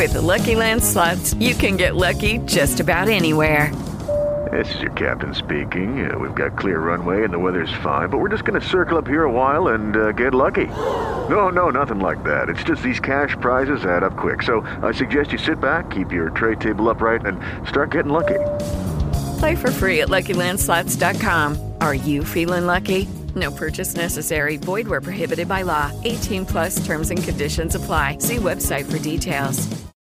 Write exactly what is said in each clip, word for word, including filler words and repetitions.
With the Lucky Land Slots, you can get lucky just about anywhere. This is your captain speaking. Uh, we've got clear runway and the weather's fine, but we're just going to circle up here a while and uh, get lucky. No, no, nothing like that. It's just these cash prizes add up quick. So I suggest you sit back, keep your tray table upright, and start getting lucky. Play for free at Lucky Land Slots dot com. Are you feeling lucky? No purchase necessary. Void where prohibited by law. eighteen plus terms and conditions apply. See website for details.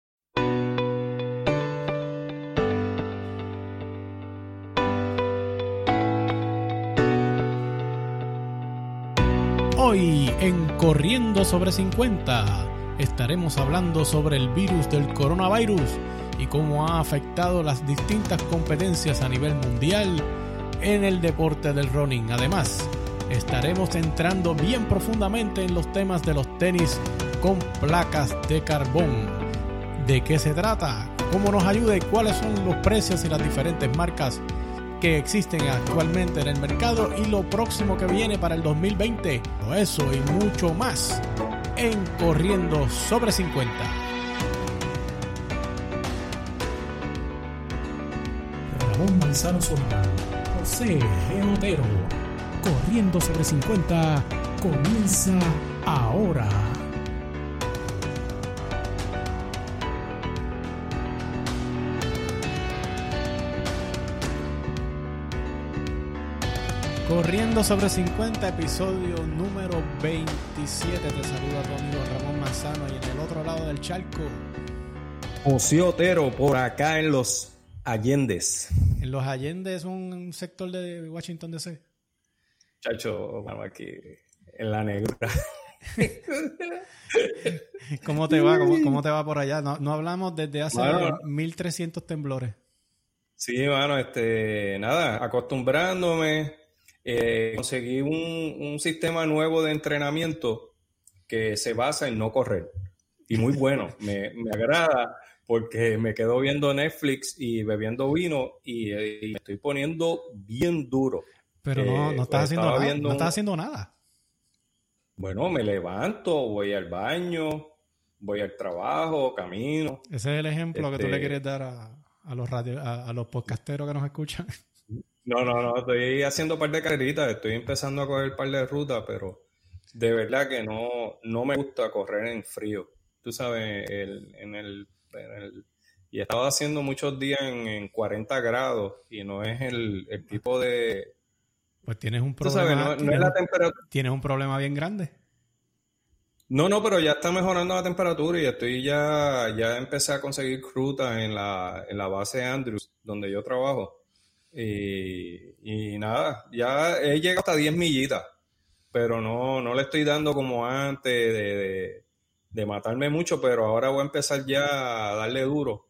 Hoy en Corriendo sobre cincuenta estaremos hablando sobre el virus del coronavirus y cómo ha afectado las distintas competencias a nivel mundial en el deporte del running. Además, estaremos entrando bien profundamente en los temas de los tenis con placas de carbón. ¿De qué se trata? ¿Cómo nos ayuda y cuáles son los precios y las diferentes marcas que existen actualmente en el mercado y lo próximo que viene para el dos mil veinte? Eso y mucho más en Corriendo sobre cincuenta. Ramón Manzano Solano, José G. Otero. Corriendo sobre cincuenta comienza ahora. Corriendo sobre cincuenta, episodio número veintisiete. Te saluda tu amigo Ramón Manzano y en el otro lado del charco, José Otero, por acá en los Allendes. En los Allendes es un sector de Washington D C. Chacho, vamos aquí en la negra. ¿Cómo te va? ¿Cómo, cómo te va por allá? No, no hablamos desde hace bueno, mil trescientos temblores. Sí, mano, este, nada, acostumbrándome. Eh, conseguí un, un sistema nuevo de entrenamiento que se basa en no correr. Y muy bueno, me, me agrada porque me quedo viendo Netflix y bebiendo vino y, y me estoy poniendo bien duro. Pero no, no, Eh, estás, haciendo nada, viendo no estás un... haciendo nada. Bueno, me levanto, voy al baño, voy al trabajo, camino. Ese es el ejemplo este... que tú le quieres dar a, a los radio, a, a los podcasteros que nos escuchan. No, no, no, estoy haciendo un par de carreritas, estoy empezando a coger un par de rutas, pero de verdad que no, no me gusta correr en frío. Tú sabes, el, en, el, en el... Y he estado haciendo muchos días en, en cuarenta grados y no es el, el tipo de... Pues tienes un problema. Tú sabes, no, no es la temperatura. Tienes un problema bien grande. No, no, pero ya está mejorando la temperatura y estoy ya, ya empecé a conseguir rutas en la, en la base Andrews, donde yo trabajo. Y, y nada, ya he llegado hasta diez millitas, pero no, no le estoy dando como antes de, de, de matarme mucho, pero ahora voy a empezar ya a darle duro,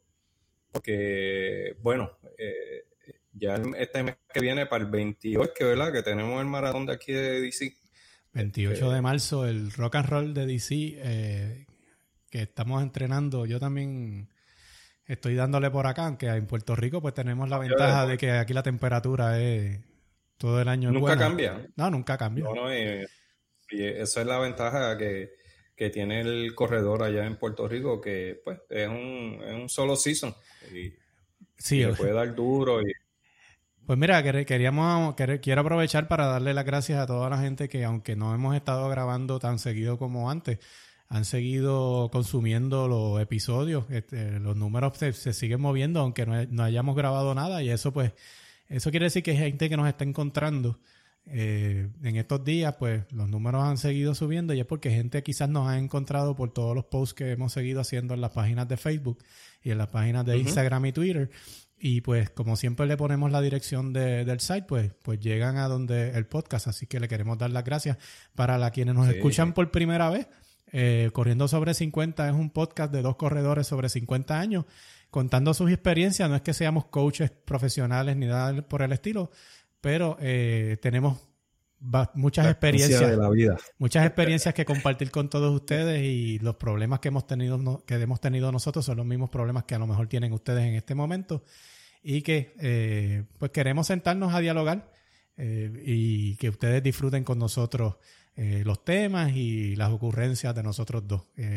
porque bueno, eh, ya este mes que viene para el veintiocho, que verdad que tenemos el maratón de aquí de D C. veintiocho de marzo, el Rock and Roll de D C, eh, que estamos entrenando. Yo también estoy dándole por acá, aunque en Puerto Rico pues tenemos la ventaja de que aquí la temperatura es todo el año. Nunca cambia. No, nunca cambia. No, no, y, y eso es la ventaja que, que tiene el corredor allá en Puerto Rico, que pues es un, es un solo season y, sí, y le puede dar duro. Y... Pues mira, queríamos, quiero aprovechar para darle las gracias a toda la gente que, aunque no hemos estado grabando tan seguido como antes, han seguido consumiendo los episodios. Este, los números se, se siguen moviendo aunque no, no hayamos grabado nada, y eso pues eso quiere decir que hay gente que nos está encontrando eh, en estos días. Pues los números han seguido subiendo, y es porque gente quizás nos ha encontrado por todos los posts que hemos seguido haciendo en las páginas de Facebook y en las páginas de uh-huh. Instagram y Twitter. Y pues como siempre le ponemos la dirección de, del site, pues, pues llegan a donde el podcast. Así que le queremos dar las gracias. Para la quienes nos sí. escuchan por primera vez, eh, Corriendo sobre cincuenta es un podcast de dos corredores sobre cincuenta años contando sus experiencias. No es que seamos coaches profesionales ni nada por el estilo, pero eh, tenemos va, muchas la experiencias de la vida. muchas experiencias que compartir con todos ustedes, y los problemas que hemos tenido no, que hemos tenido nosotros son los mismos problemas que a lo mejor tienen ustedes en este momento, y que eh, pues queremos sentarnos a dialogar eh, y que ustedes disfruten con nosotros eh, los temas y las ocurrencias de nosotros dos. Eh,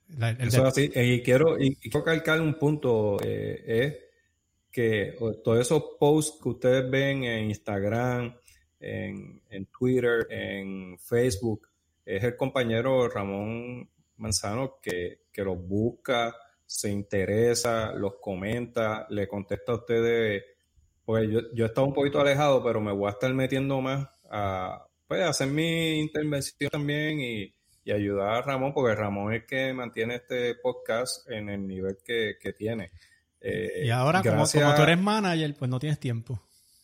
La, el Eso de... es así. Y quiero, y quiero calcar un punto, eh, es que todos esos posts que ustedes ven en Instagram, en, en Twitter, en Facebook, es el compañero Ramón Manzano que, que los busca, se interesa, los comenta, le contesta a ustedes. Pues yo, yo he estado un poquito alejado, pero me voy a estar metiendo más a, pues, a hacer mi intervención también y, y ayudar a Ramón, porque Ramón es el que mantiene este podcast en el nivel que, que tiene. Eh, y ahora, gracias... como, como tú eres manager, pues no tienes tiempo.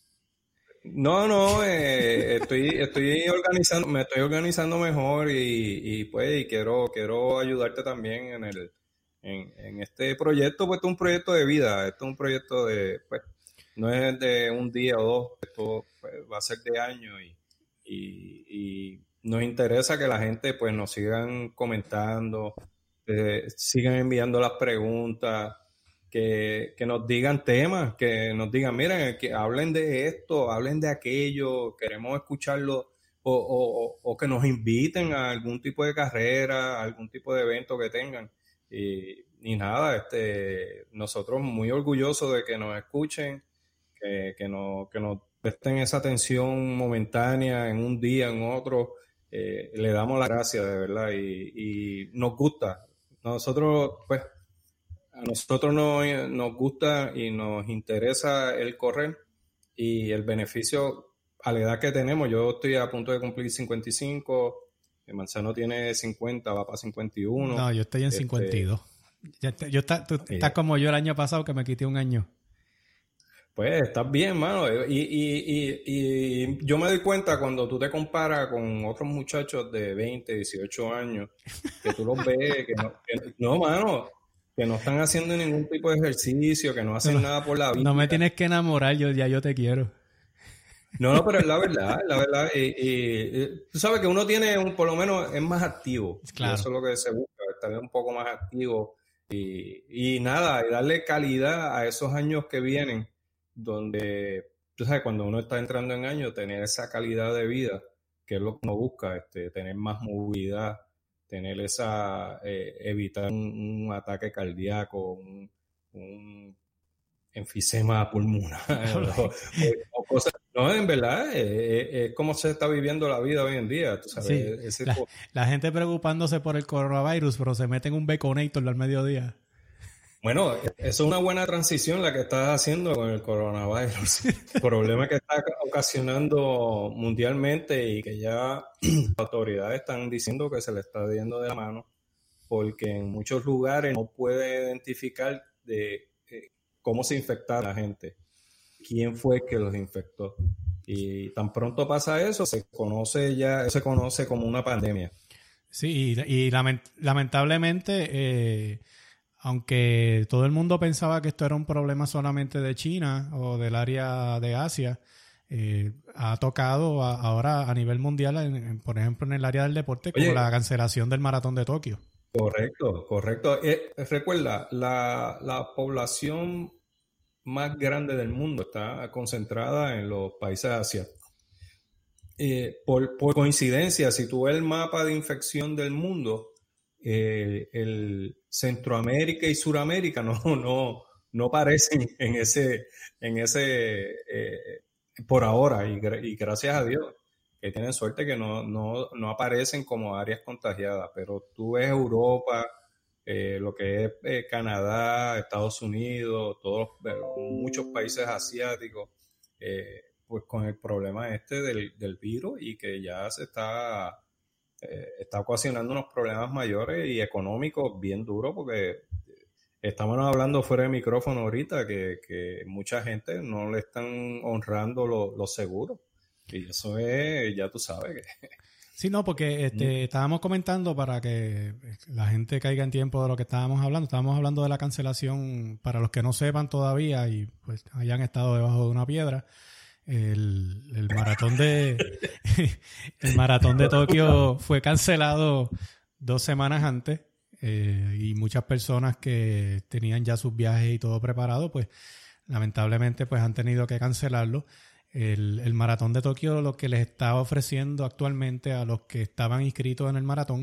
No, no, eh, estoy, estoy organizando, me estoy organizando mejor y, y pues y quiero, quiero ayudarte también en el, en, en este proyecto, pues esto es un proyecto de vida, esto es un proyecto de, pues, no es de un día o dos, esto pues, va a ser de años y, y, y nos interesa que la gente pues nos sigan comentando, eh, sigan enviando las preguntas. Que, que nos digan temas, que nos digan, miren, que hablen de esto, hablen de aquello, queremos escucharlo, o, o, o que nos inviten a algún tipo de carrera, a algún tipo de evento que tengan. Y, y nada, este, nosotros muy orgullosos de que nos escuchen, que, que, nos, que nos presten esa atención momentánea en un día, en otro. Eh, le damos las gracias, de verdad, y, y nos gusta. Nosotros, pues, a nosotros nos, nos gusta y nos interesa el correr y el beneficio a la edad que tenemos. Yo estoy a punto de cumplir cincuenta y cinco, el Manzano tiene cincuenta, va para cincuenta y uno. No, yo estoy en este, cincuenta y dos. Ya te, yo está, tú yeah. estás como yo el año pasado que me quité un año. Pues estás bien, mano. Y, y, y, y yo me doy cuenta cuando tú te comparas con otros muchachos de veinte, dieciocho años, que tú los ves, que no, que, no, mano, que no están haciendo ningún tipo de ejercicio, que no hacen no, nada por la vida. No me tienes que enamorar, yo ya yo te quiero. No, no, pero es la verdad, la verdad. Y, y, y, tú sabes que uno tiene, un, por lo menos, es más activo. Claro. Y eso es lo que se busca, estar un poco más activo. Y, y nada, y darle calidad a esos años que vienen, donde, tú sabes, cuando uno está entrando en años, tener esa calidad de vida, que es lo que uno busca, este, tener más movilidad, tener esa, eh, evitar un, un ataque cardíaco, un, un enfisema pulmonar, o, o cosas. No, en verdad, es, es, es como se está viviendo la vida hoy en día, tú sabes. Sí, ese la, la gente preocupándose por el coronavirus, pero se meten un Baconator al mediodía. Bueno, eso es una buena transición la que estás haciendo con el coronavirus. El problema que está ocasionando mundialmente y que ya las autoridades están diciendo que se le está yendo de la mano, porque en muchos lugares no puede identificar de eh, cómo se infectaron la gente, quién fue que los infectó. Y tan pronto pasa eso, se conoce ya, se conoce como una pandemia. Sí, y, y lament, lamentablemente... Eh... Aunque todo el mundo pensaba que esto era un problema solamente de China o del área de Asia, eh, ha tocado a, ahora a nivel mundial, en, en, por ejemplo, en el área del deporte, como Oye, la cancelación del maratón de Tokio. Correcto, correcto. Eh, recuerda, la, la población más grande del mundo está concentrada en los países asiáticos. Eh, por, por coincidencia, si tú ves el mapa de infección del mundo, Eh, el Centroamérica y Suramérica no, no, no aparecen en ese, en ese eh, por ahora, y, y gracias a Dios, que tienen suerte que no, no, no aparecen como áreas contagiadas, pero tú ves Europa, eh, lo que es eh, Canadá, Estados Unidos, todos, muchos países asiáticos, eh, pues con el problema este del, del virus y que ya se está... Eh, está ocasionando unos problemas mayores y económicos bien duros, porque estamos hablando fuera de micrófono ahorita que, que mucha gente no le están honrando los lo seguros, y eso es, ya tú sabes que... Sí, no, porque este, estábamos comentando para que la gente caiga en tiempo de lo que estábamos hablando. Estábamos hablando de la cancelación, para los que no sepan todavía y pues hayan estado debajo de una piedra. El, el maratón de el maratón de Tokio fue cancelado dos semanas antes, eh, y muchas personas que tenían ya sus viajes y todo preparado, pues lamentablemente pues han tenido que cancelarlo. El, el maratón de Tokio lo que les está ofreciendo actualmente a los que estaban inscritos en el maratón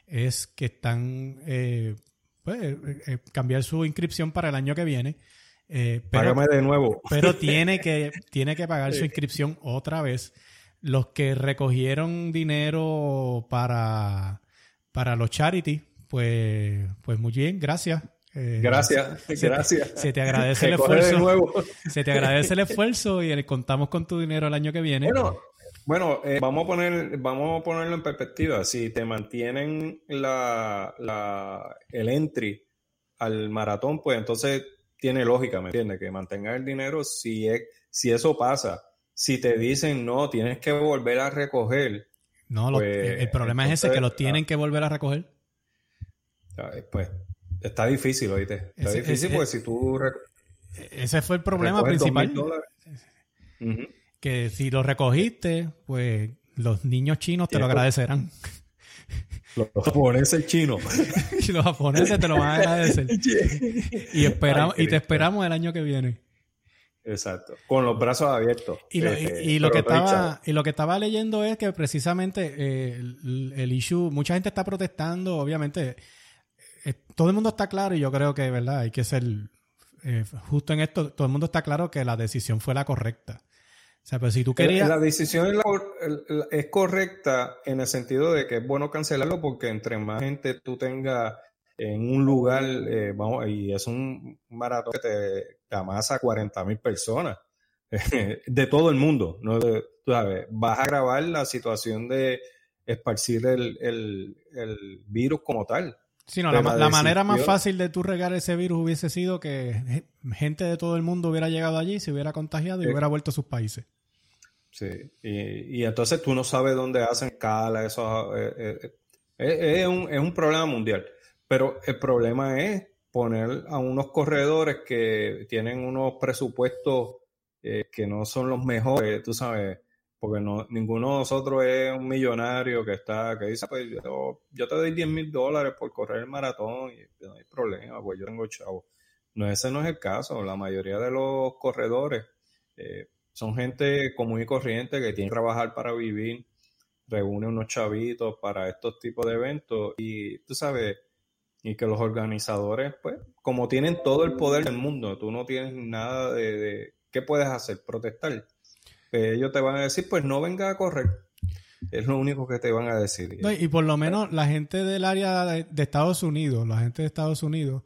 es que están eh, pues, eh, cambiar su inscripción para el año que viene. Eh, pero, Págame de nuevo. Pero tiene que, tiene que pagar su inscripción otra vez. Los que recogieron dinero para, para los charity, pues, pues muy bien, gracias. Eh, gracias, se, gracias. Se te, se te agradece el esfuerzo. De nuevo. Se te agradece el esfuerzo y contamos con tu dinero el año que viene. Bueno, bueno eh, vamos a poner, vamos a ponerlo en perspectiva. Si te mantienen la, la, el entry al maratón, pues entonces tiene lógica, ¿me entiendes? Que mantengas el dinero si, es, si eso pasa. Si te dicen, no, tienes que volver a recoger. No, pues, lo, el problema entonces, es ese, que los tienen que volver a recoger. Pues está difícil, ¿oíste? Está ese, difícil ese, porque si tú... Rec- ese fue el problema principal. Uh-huh. Que si lo recogiste, pues los niños chinos te sí, lo agradecerán. Los japoneses chinos. Los japoneses te lo van a agradecer. y, esperamos, Ay, y te esperamos el año que viene. Exacto, con los brazos abiertos. Y lo, eh, y, y lo que estaba y lo que estaba leyendo es que precisamente eh, el, el issue, mucha gente está protestando, obviamente, eh, todo el mundo está claro y yo creo que, ¿verdad? Hay que ser eh, justo en esto, todo el mundo está claro que la decisión fue la correcta. O sea, pero si tú querías... La decisión es, la, es correcta en el sentido de que es bueno cancelarlo porque entre más gente tú tengas en un lugar, eh, vamos, y es un maratón que te amasa cuarenta mil personas de todo el mundo, ¿no? De, tú sabes, vas a grabar la situación de esparcir el, el, el virus como tal. Sí, no, la, la, la manera más fácil de tú regar ese virus hubiese sido que gente de todo el mundo hubiera llegado allí, se hubiera contagiado y sí. hubiera vuelto a sus países. Sí, y, y entonces tú no sabes dónde hacen escala, eso eh, eh, eh, es, un, es un problema mundial. Pero el problema es poner a unos corredores que tienen unos presupuestos eh, que no son los mejores, tú sabes, porque no, ninguno de nosotros es un millonario que está, que dice, pues yo, yo te doy diez mil dólares por correr el maratón y no hay problema, pues yo tengo chavo. No, ese no es el caso. La mayoría de los corredores eh, son gente común y corriente que tiene que trabajar para vivir, reúne unos chavitos para estos tipos de eventos y tú sabes, y que los organizadores, pues, como tienen todo el poder del mundo, tú no tienes nada de... de ¿qué puedes hacer? Protestar. Eh, ellos te van a decir, pues no venga a correr. Es lo único que te van a decir. No, y por lo menos la gente del área de, de Estados Unidos, la gente de Estados Unidos,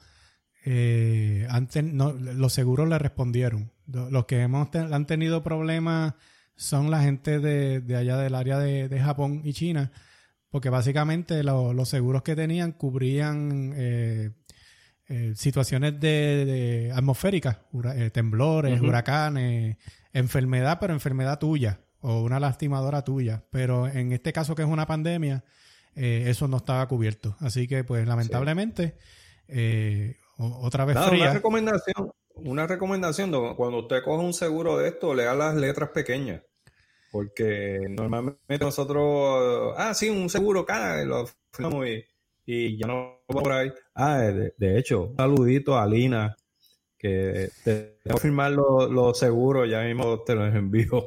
eh, han ten, no, los seguros le respondieron. Los que hemos ten, han tenido problemas son la gente de, de allá del área de, de Japón y China, porque básicamente lo, los seguros que tenían cubrían eh, eh, situaciones de, de atmosféricas, hura, eh, temblores, uh-huh. huracanes, enfermedad, pero enfermedad tuya o una lastimadora tuya. Pero en este caso que es una pandemia, eh, eso no estaba cubierto. Así que, pues, lamentablemente, sí. eh, otra vez Nada, fría. Una recomendación, una recomendación, cuando usted coge un seguro de esto, lea las letras pequeñas. Porque normalmente nosotros, ah, sí, un seguro acá, lo firmamos y, y ya no va por ahí. Ah, de, de hecho, un saludito a Lina, que te tengo que firmar los, los seguros, ya mismo te los envío.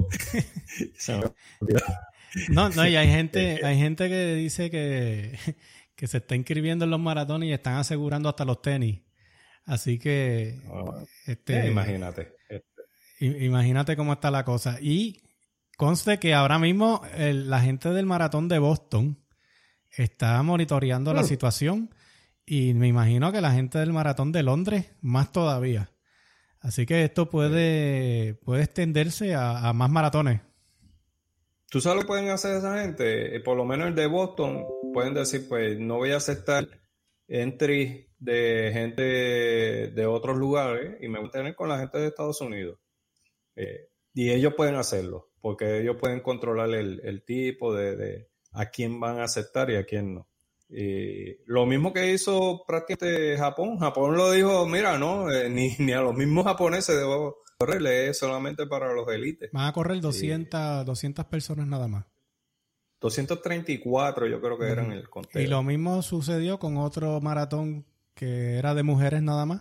no, no, y hay gente, hay gente que dice que, que se está inscribiendo en los maratones y están asegurando hasta los tenis. Así que, oh, este, eh, imagínate. Imagínate cómo está la cosa. Y conste que ahora mismo el, la gente del maratón de Boston está monitoreando mm. la situación y me imagino que la gente del maratón de Londres más todavía. Así que esto puede, puede extenderse a, a más maratones. ¿Tú sabes lo que pueden hacer esa gente? Por lo menos el de Boston pueden decir, pues no voy a aceptar entry de gente de otros lugares y me voy a tener con la gente de Estados Unidos. Eh, y ellos pueden hacerlo. Porque ellos pueden controlar el, el tipo de, de a quién van a aceptar y a quién no. Y lo mismo que hizo prácticamente Japón. Japón lo dijo, mira, no, eh, ni, ni a los mismos japoneses debo correr, es solamente para los élites. Van a correr doscientas, y, doscientas personas nada más. doscientos treinta y cuatro yo creo que uh-huh. eran el conteo. Y lo mismo sucedió con otro maratón que era de mujeres nada más.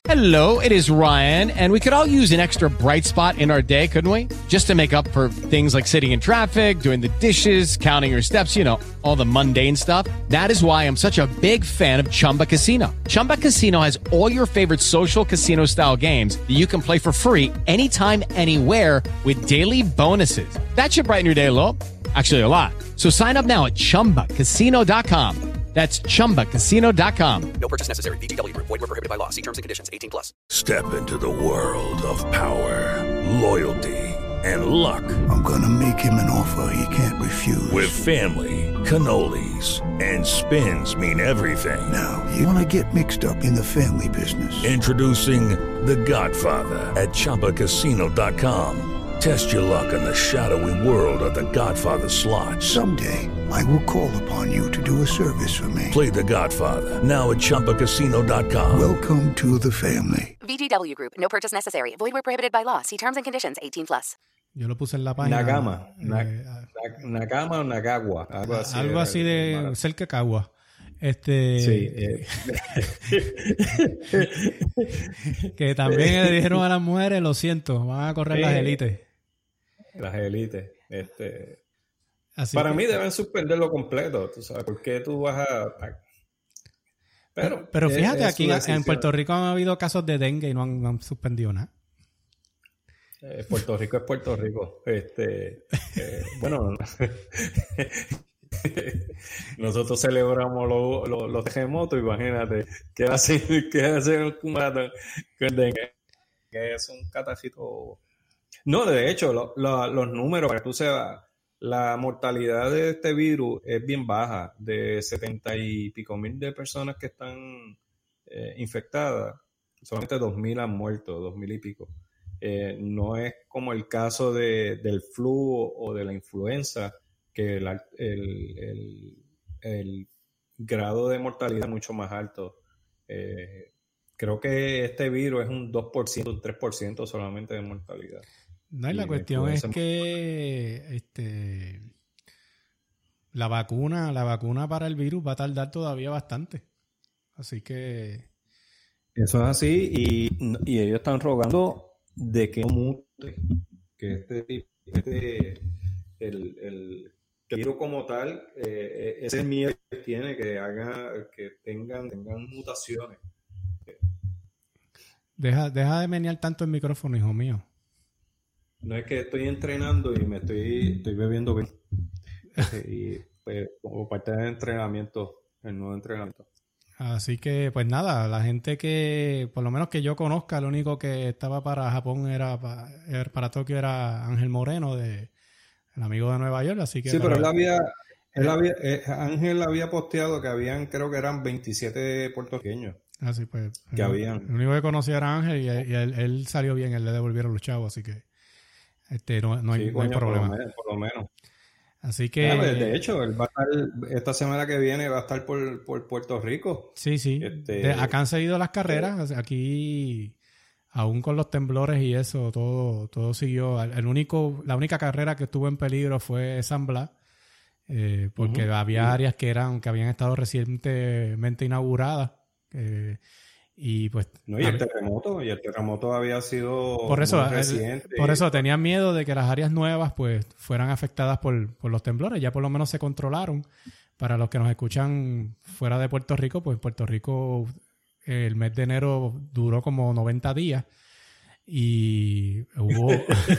Hello, it is Ryan, and we could all use an extra bright spot in our day, couldn't we? Just to make up for things like sitting in traffic, doing the dishes, counting your steps, you know, all the mundane stuff. That is why I'm such a big fan of Chumba Casino. Chumba Casino has all your favorite social casino-style games that you can play for free anytime, anywhere with daily bonuses. That should brighten your day a little. Actually, a lot. So sign up now at chumba casino dot com. That's chumba casino dot com. No purchase necessary. V G W Group. Void where prohibited by law. See terms and conditions. eighteen plus. Step into the world of power, loyalty, and luck. I'm gonna make him an offer he can't refuse. With family, cannolis, and spins mean everything. Now, you wanna get mixed up in the family business. Introducing The Godfather at chumba casino dot com. Test your luck in the shadowy world of The Godfather slot. Someday, I will call upon you to do a service for me. Play The Godfather, now at chumba casino dot com. Welcome to the family. V G W Group. No purchase necessary. Void where prohibited by law. See terms and conditions. eighteen plus. Yo lo puse en la página. Nagama. Na, eh, na, Nagama o Nagagua. Algo así, algo así de, de cerca de Cagua. Este, sí, eh. que también le dijeron a las mujeres, lo siento, van a correr eh, las élites. Las élites. Este, Así para que, mí deben suspenderlo completo, tú sabes, ¿por qué tú vas a...? Pero, pero fíjate, es, es aquí en Puerto Rico han habido casos de dengue y no han, no han suspendido nada. Eh, Puerto Rico es Puerto Rico. Este, eh, bueno, nosotros celebramos los lo, lo terremotos, imagínate, ¿qué hace, qué hace un maratón con dengue? Que es un catacito. No, de hecho, lo, lo, los números, para que tú sepas, la mortalidad de este virus es bien baja, de setenta y pico mil de personas que están eh, infectadas, solamente dos mil han muerto, dos mil y pico. Eh, no es como el caso de, del flu o de la influenza, que el, el, el, el grado de mortalidad es mucho más alto. Eh, creo que este virus es un dos por ciento, un tres por ciento solamente de mortalidad. No, y la y cuestión es que este, la vacuna, la vacuna para el virus va a tardar todavía bastante. Así que... Eso es así, y, y ellos están rogando de que no mute, que este, este el, el, el virus como tal, eh, ese miedo que tiene, que haga, que tengan, tengan mutaciones. Deja, deja de menear tanto el micrófono, hijo mío. No es que estoy entrenando y me estoy, estoy bebiendo bien. Y pues, como parte del entrenamiento, el nuevo entrenamiento. Así que, pues nada, la gente que, por lo menos que yo conozca, lo único que estaba para Japón era para, para Tokio era Ángel Moreno, de, el amigo de Nueva York, así que... Sí, la, pero él había, él había eh, Ángel había posteado que habían, creo que eran veintisiete puertorriqueños. Así pues. Que el, habían. El único que conocía era Ángel y, y él, él salió bien, él le devolvieron los chavos, así que este no, no, hay, sí, no hay coño, problema. Por lo menos. Por lo menos. Así que... Ah, de hecho, él va a estar, esta semana que viene va a estar por, por Puerto Rico. Sí, sí. Este, de, acá han seguido las carreras. Aquí, aún con los temblores y eso, todo todo siguió. El único, la única carrera que estuvo en peligro fue San Blas, eh, porque uh-huh. había áreas que eran que habían estado recientemente inauguradas. Eh, y pues no, y el terremoto y el terremoto había sido por eso muy reciente. El, por eso tenían miedo de que las áreas nuevas pues fueran afectadas por, por los temblores. Ya por lo menos se controlaron. Para los que nos escuchan fuera de Puerto Rico, pues Puerto Rico el mes de enero duró como noventa días y hubo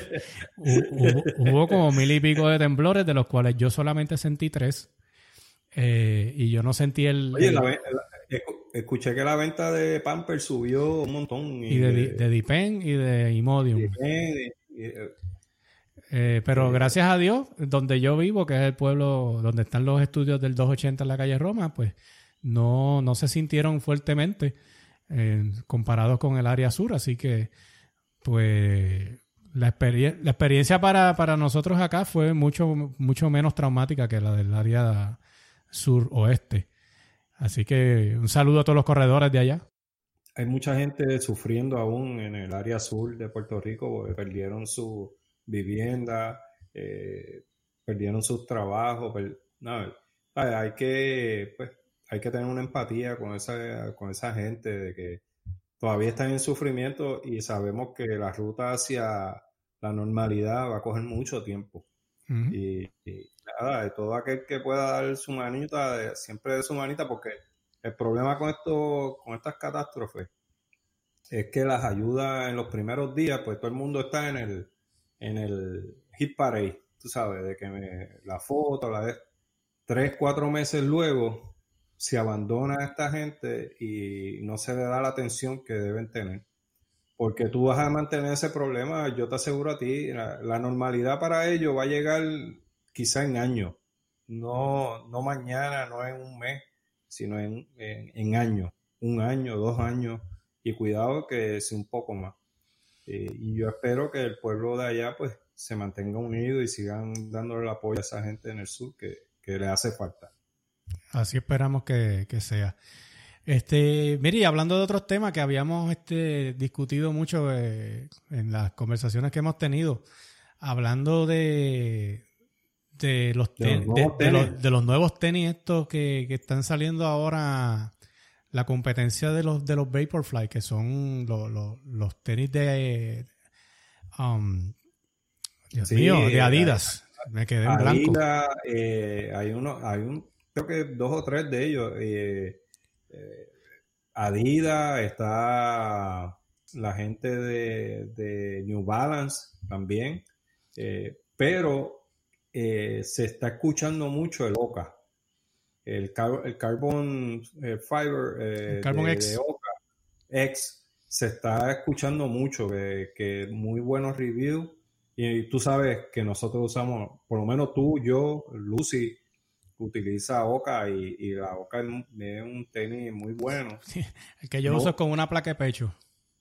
hubo, hubo como mil y pico de temblores, de los cuales yo solamente sentí tres, eh, y yo no sentí el... Oye, el, la, la, escuché que la venta de Pampers subió un montón. Y, y de, de, de Dipen y de Imodium. Dipen, y, y, eh, pero eh, gracias a Dios, donde yo vivo, que es el pueblo donde están los estudios del doscientos ochenta en la calle Roma, pues no, no se sintieron fuertemente eh, comparados con el área sur. Así que, pues, la, experien- la experiencia para, para nosotros acá fue mucho, mucho menos traumática que la del área sur-oeste. Así que un saludo a todos los corredores de allá. Hay mucha gente sufriendo aún en el área sur de Puerto Rico porque perdieron su vivienda, eh, perdieron sus trabajos. Per... No, hay que, pues, hay que tener una empatía con esa, con esa gente de que todavía están en sufrimiento y sabemos que la ruta hacia la normalidad va a coger mucho tiempo. Uh-huh. Y, y nada, de todo aquel que pueda dar su manita, de, siempre de su manita, porque el problema con esto, con estas catástrofes es que las ayudas en los primeros días, pues todo el mundo está en el, en el hit parade, tú sabes, de que me, la foto, la de tres, cuatro meses luego se abandona a esta gente y no se le da la atención que deben tener. Porque tú vas a mantener ese problema, yo te aseguro a ti, la, la normalidad para ellos va a llegar quizá en años, no, no mañana, no en un mes, sino en, en, en años, un año, dos años, y cuidado que sea un poco más. Eh, y yo espero que el pueblo de allá pues se mantenga unido y sigan dándole el apoyo a esa gente en el sur que, que le hace falta. Así esperamos que, que sea. Este, mire, hablando de otros temas que habíamos este, discutido mucho eh, en las conversaciones que hemos tenido, hablando de, de, los, ten, de, los, de, de, los, de los nuevos tenis estos que, que están saliendo ahora, la competencia de los de los Vaporfly, que son los, los, los tenis de um, Dios sí, mío, de Adidas. Eh, Me quedé en Adidas, blanco. Eh, hay uno, hay un, creo que dos o tres de ellos. Eh, Eh, Adidas, está la gente de, de New Balance también, eh, pero eh, se está escuchando mucho el Oka, el, car- el Carbon eh, Fiber eh, el Carbon de, X. de Oka X, se está escuchando mucho, que, que muy buenos reviews, y tú sabes que nosotros usamos, por lo menos tú, yo, Lucy, utiliza Oka y, y la Oka es un, es un tenis muy bueno. Sí, el que yo no. uso es con una placa de pecho.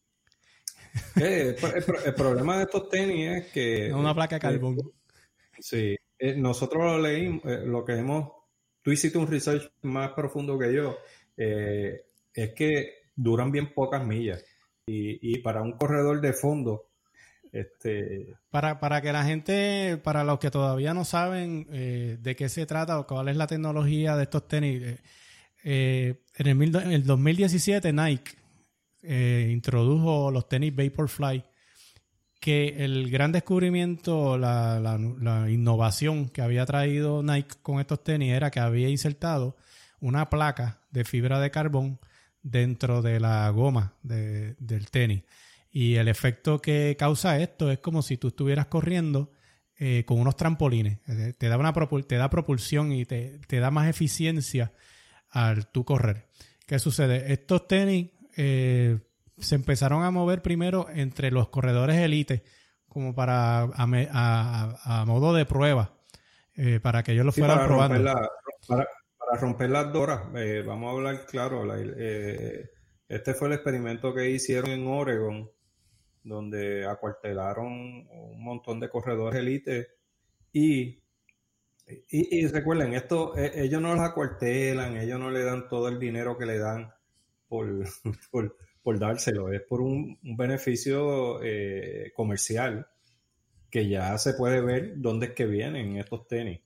Eh, el, el, el problema de estos tenis es que... Una placa de carbón. Eh, sí, eh, nosotros lo leímos, eh, lo que hemos... Tú hiciste un research más profundo que yo. Eh, es que duran bien pocas millas. Y, y para un corredor de fondo... Este... Para, para que la gente, para los que todavía no saben eh, de qué se trata o cuál es la tecnología de estos tenis, eh, eh, en, el mil, en el dos mil diecisiete Nike eh, introdujo los tenis Vaporfly, que el gran descubrimiento, la, la, la innovación que había traído Nike con estos tenis era que había insertado una placa de fibra de carbón dentro de la goma de, del tenis. Y el efecto que causa esto es como si tú estuvieras corriendo eh, con unos trampolines. Eh, te da una propul- te da propulsión y te, te da más eficiencia al tú correr. ¿Qué sucede? Estos tenis eh, se empezaron a mover primero entre los corredores élite como para a, a, a modo de prueba, eh, para que ellos lo sí, fueran para probando. Romper la, para, para romper las doras, eh, vamos a hablar claro. La, eh, este fue el experimento que hicieron en Oregon, donde acuartelaron un montón de corredores élite y, y, y recuerden, esto, ellos no los acuartelan, ellos no le dan todo el dinero que le dan por, por, por dárselo, es por un, un beneficio eh, comercial que ya se puede ver dónde es que vienen estos tenis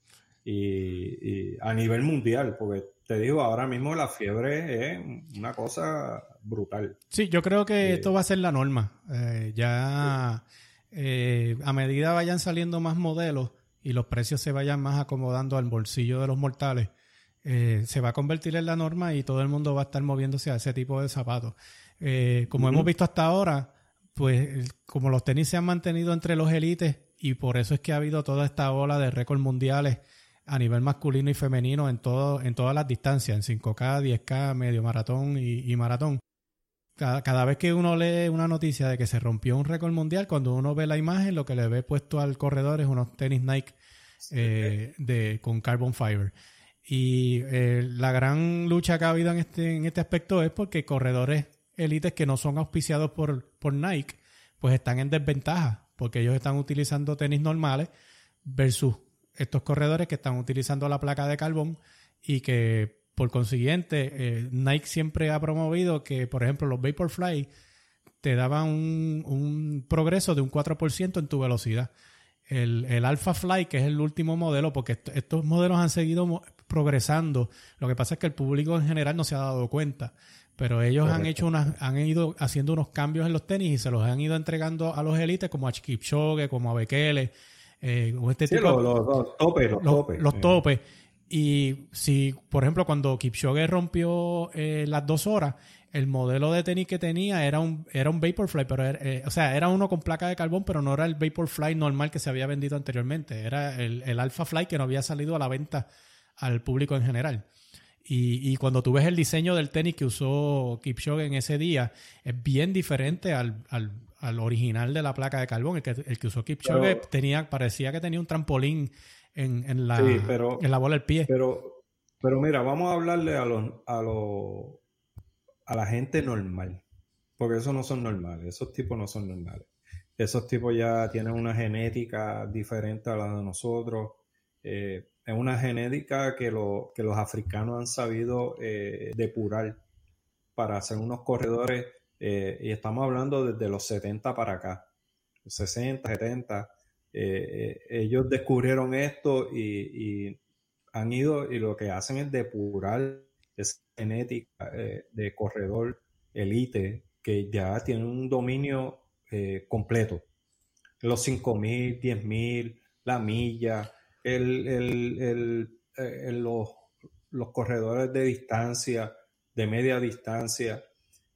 y, y a nivel mundial, porque te digo, ahora mismo la fiebre es una cosa brutal. Sí, yo creo que eh, esto va a ser la norma. Eh, ya eh, a medida vayan saliendo más modelos y los precios se vayan más acomodando al bolsillo de los mortales, eh, se va a convertir en la norma y todo el mundo va a estar moviéndose a ese tipo de zapatos. Eh, como uh-huh. hemos visto hasta ahora, pues como los tenis se han mantenido entre los élites y por eso es que ha habido toda esta ola de récords mundiales a nivel masculino y femenino en todo, en todas las distancias, en cinco K, diez K, medio maratón y, y maratón. Cada, cada vez que uno lee una noticia de que se rompió un récord mundial, cuando uno ve la imagen, lo que le ve puesto al corredor es unos tenis Nike eh, de, con carbon fiber. Y eh, la gran lucha que ha habido en este, en este aspecto es porque corredores élites que no son auspiciados por, por Nike, pues están en desventaja, porque ellos están utilizando tenis normales versus estos corredores que están utilizando la placa de carbón y que por consiguiente eh, Nike siempre ha promovido que, por ejemplo, los Vaporfly te daban un, un progreso de un cuatro por ciento en tu velocidad. El, el Alpha Fly, que es el último modelo, porque est- estos modelos han seguido mo- progresando, lo que pasa es que el público en general no se ha dado cuenta, pero ellos Correcto. han hecho unas, han ido haciendo unos cambios en los tenis y se los han ido entregando a los élites como a Kipchoge, como a Bekele, eh, o este Sí, tipo, los, los, los topes, los, los topes. los Eh. topes. Y si, por ejemplo, cuando Kipchoge rompió eh, las dos horas, el modelo de tenis que tenía era un era un Vaporfly, pero era, eh, o sea, era uno con placa de carbón, pero no era el Vaporfly normal que se había vendido anteriormente. Era el, el Alpha Fly que no había salido a la venta al público en general. Y, y cuando tú ves el diseño del tenis que usó Kipchoge en ese día, es bien diferente al, al, al original de la placa de carbón. El que, el que usó Kipchoge Pero- tenía, parecía que tenía un trampolín en, en, la, Sí, pero- en la bola del pie. Pero, pero mira, vamos a hablarle a los, a los, a la gente normal, porque esos no son normales, esos tipos no son normales. Esos tipos ya tienen una genética diferente a la de nosotros. Eh, es una genética que, lo, que los africanos han sabido eh, depurar para hacer unos corredores, eh, y estamos hablando desde los setenta para acá, sesenta, setenta. Eh, eh, ellos descubrieron esto y, y han ido y lo que hacen es depurar esa genética eh, de corredor elite que ya tiene un dominio eh, completo. Los cinco mil, diez mil, la milla, el, el, el, eh, el- los, los corredores de distancia, de media distancia.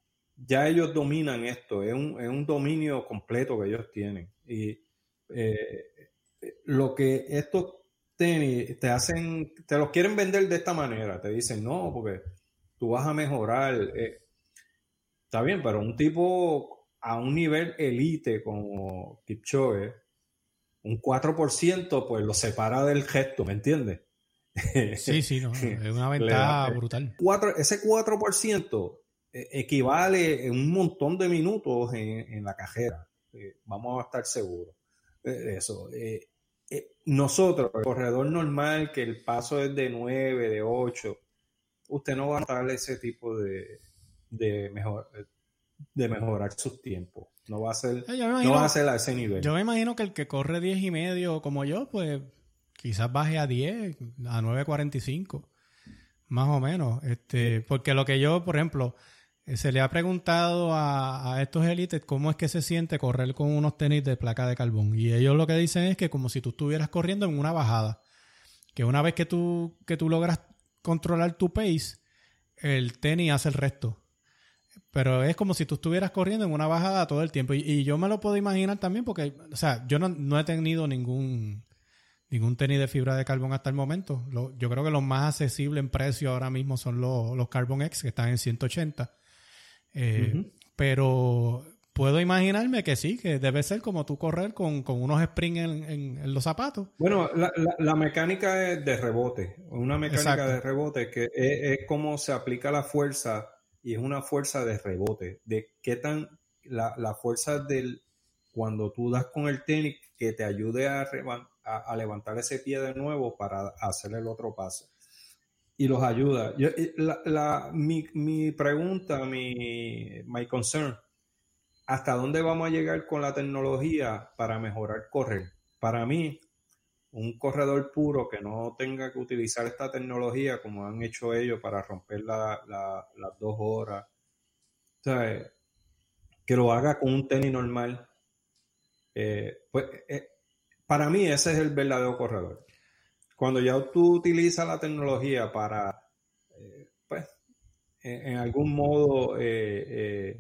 Ya ellos dominan esto, es un, es un dominio completo que ellos tienen. Y eh, lo que estos tenis te hacen, te los quieren vender de esta manera, te dicen, no, porque tú vas a mejorar. Eh, está bien, pero un tipo a un nivel elite como Kipchoge, un cuatro por ciento, pues lo separa del gesto, ¿me entiendes? Sí, sí, no, es una Le ventaja da- brutal. Cuatro- ese cuatro por ciento eh, equivale en un montón de minutos en, en la carrera. Eh, vamos a estar seguros de eso. Eh, eh, nosotros, el corredor normal, que el paso es de nueve, de ocho, usted no va a notar ese tipo de, de, mejor, de mejorar sus tiempos. No va a ser, Eh, yo me no imagino- va a ser a ese nivel. Yo me imagino que el que corre diez y medio como yo, pues quizás baje a diez, a nueve cuarenta y cinco, más o menos. Este, porque lo que yo, por ejemplo, eh, se le ha preguntado a, a estos élites cómo es que se siente correr con unos tenis de placa de carbón. Y ellos lo que dicen es que como si tú estuvieras corriendo en una bajada. Que una vez que tú, que tú logras controlar tu pace, el tenis hace el resto. Pero es como si tú estuvieras corriendo en una bajada todo el tiempo. Y, y yo me lo puedo imaginar también porque, o sea, yo no, no he tenido ningún ningún tenis de fibra de carbón hasta el momento. Lo, yo creo que los más accesibles en precio ahora mismo son los, los Carbon X, que están en ciento ochenta. Eh, Ujú. Pero puedo imaginarme que sí, que debe ser como tú correr con, con unos springs en, en, en los zapatos. Bueno, la, la, la mecánica es de rebote, una mecánica Exacto. de rebote que es, es como se aplica la fuerza y es una fuerza de rebote, de qué tan la, la fuerza del cuando tú das con el tenis que te ayude a, reba- a, a levantar ese pie de nuevo para hacer el otro pase. Y los ayuda. Yo, la, la, mi, mi pregunta, mi my concern, ¿hasta dónde vamos a llegar con la tecnología para mejorar correr? Para mí, un corredor puro que no tenga que utilizar esta tecnología como han hecho ellos para romper la, la, las dos horas, o sea, que lo haga con un tenis normal, eh, pues eh, para mí ese es el verdadero corredor. Cuando ya tú utilizas la tecnología para, eh, pues, en, en algún modo, eh,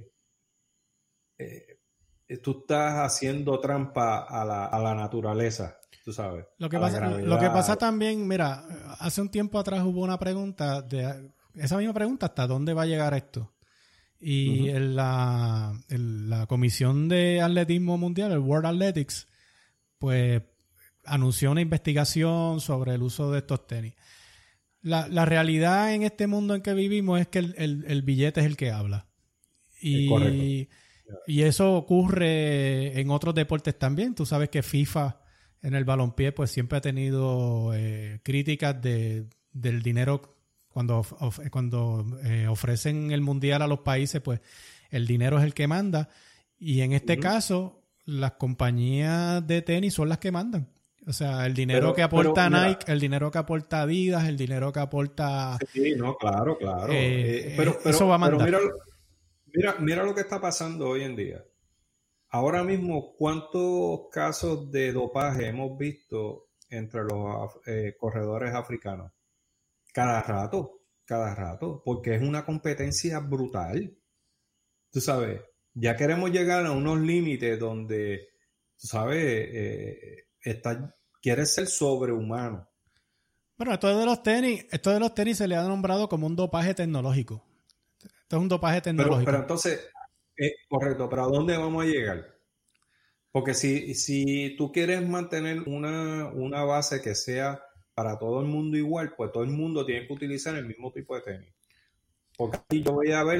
eh, eh, tú estás haciendo trampa a la, a la naturaleza, tú sabes. Lo que, a la pasa, gravedad. lo que pasa también, mira, hace un tiempo atrás hubo una pregunta, de esa misma pregunta, ¿hasta dónde va a llegar esto? Y Ujú. en la, en la Comisión de Atletismo Mundial, el World Athletics, pues anunció una investigación sobre el uso de estos tenis. La, la realidad en este mundo en que vivimos es que el, el, el billete es el que habla. Y, Correcto. y eso ocurre en otros deportes también. Tú sabes que FIFA en el balompié pues siempre ha tenido eh, críticas de, del dinero cuando, of, cuando eh, ofrecen el mundial a los países, pues el dinero es el que manda. Y en este Ujú. caso, las compañías de tenis son las que mandan. O sea, el dinero pero, que aporta pero, Nike, mira, el dinero que aporta Adidas, el dinero que aporta... Sí, no, claro, claro. Eh, eh, pero, pero, eso va a mandar. Pero mira, mira, mira lo que está pasando hoy en día. Ahora mismo, ¿cuántos casos de dopaje hemos visto entre los eh, corredores africanos? Cada rato, cada rato, porque es una competencia brutal. Tú sabes, ya queremos llegar a unos límites donde, tú sabes, eh, está, quieres ser sobrehumano. Bueno, esto de los tenis, esto de los tenis se le ha nombrado como un dopaje tecnológico. Esto es un dopaje tecnológico. Pero, pero entonces, eh, correcto, pero ¿a dónde vamos a llegar? Porque si, si tú quieres mantener una, una base que sea para todo el mundo igual, pues todo el mundo tiene que utilizar el mismo tipo de tenis. Porque aquí yo voy a ver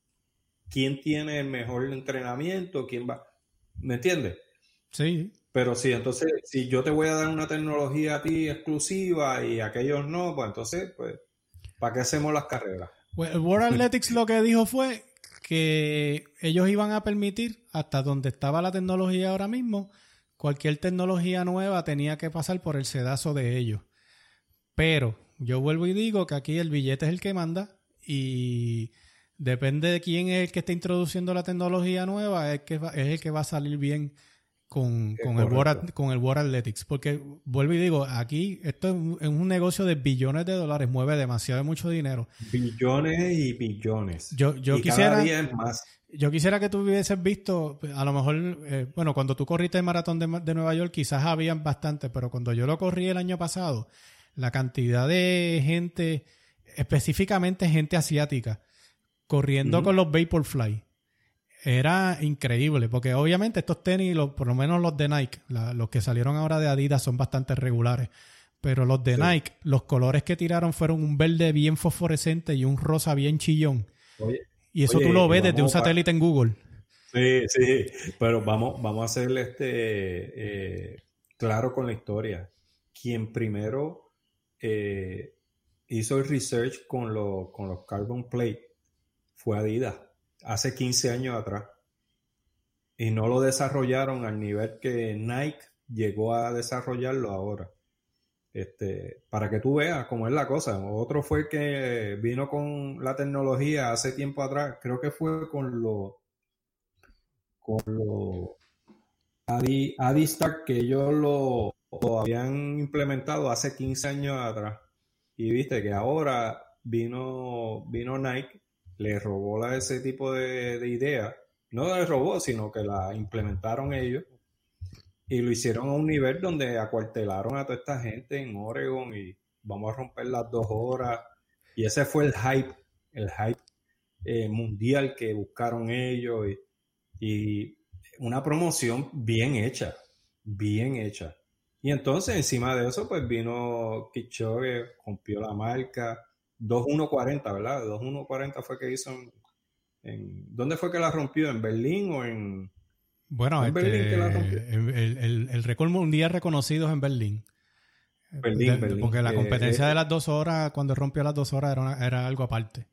quién tiene el mejor entrenamiento, quién va... ¿Me entiendes? Sí. Pero sí, entonces, si yo te voy a dar una tecnología a ti exclusiva y a aquellos no, pues entonces, pues, ¿para qué hacemos las carreras? Pues el World Athletics lo que dijo fue que ellos iban a permitir, hasta donde estaba la tecnología ahora mismo, cualquier tecnología nueva tenía que pasar por el sedazo de ellos. Pero yo vuelvo y digo que aquí el billete es el que manda y depende de quién es el que está introduciendo la tecnología nueva, es, que va, es el que va a salir bien con, con, el World, con el World Athletics. Porque vuelvo y digo, aquí esto es un, es un negocio de billones de dólares, mueve demasiado mucho dinero. Billones y billones. Yo, yo y quisiera, cada día es más. Yo quisiera que tú hubieses visto, a lo mejor, eh, bueno, cuando tú corriste el maratón de, de Nueva York quizás habían bastante, pero cuando yo lo corrí el año pasado, la cantidad de gente, específicamente gente asiática, corriendo uh-huh. con los Vaporfly, era increíble, porque obviamente estos tenis, los, por lo menos los de Nike, la, los que salieron ahora de Adidas son bastante regulares, pero los de sí. Nike, los colores que tiraron fueron un verde bien fosforescente y un rosa bien chillón. Oye, y eso oye, tú lo ves desde un satélite para... en Google. Sí, sí, pero vamos, vamos a hacerle este eh, claro con la historia. Quien primero eh, hizo el research con, lo, con los carbon plate fue Adidas, hace quince años atrás. Y no lo desarrollaron al nivel que Nike llegó a desarrollarlo ahora. Este, para que tú veas cómo es la cosa. Otro fue el que vino con la tecnología hace tiempo atrás, creo que fue con los con los Adi, Adistar, que ellos lo, lo habían implementado hace quince años atrás. Y viste que ahora vino, vino Nike, le robó la, ese tipo de, de idea. No le robó, sino que la implementaron ellos. Y lo hicieron a un nivel donde acuartelaron a toda esta gente en Oregon y vamos a romper las dos horas. Y ese fue el hype, el hype eh, mundial que buscaron ellos. Y, y una promoción bien hecha, bien hecha. Y entonces encima de eso pues vino Kipchoge, rompió la marca, dos uno cuarenta, ¿verdad? dos uno cuarenta fue que hizo en, en... ¿Dónde fue que la rompió? ¿En Berlín o en...? Bueno, este, el, el, el récord mundial reconocido es en Berlín. Berlín, de, Berlín. Porque la competencia eh, de las dos horas, cuando rompió las dos horas, era, una, era algo aparte.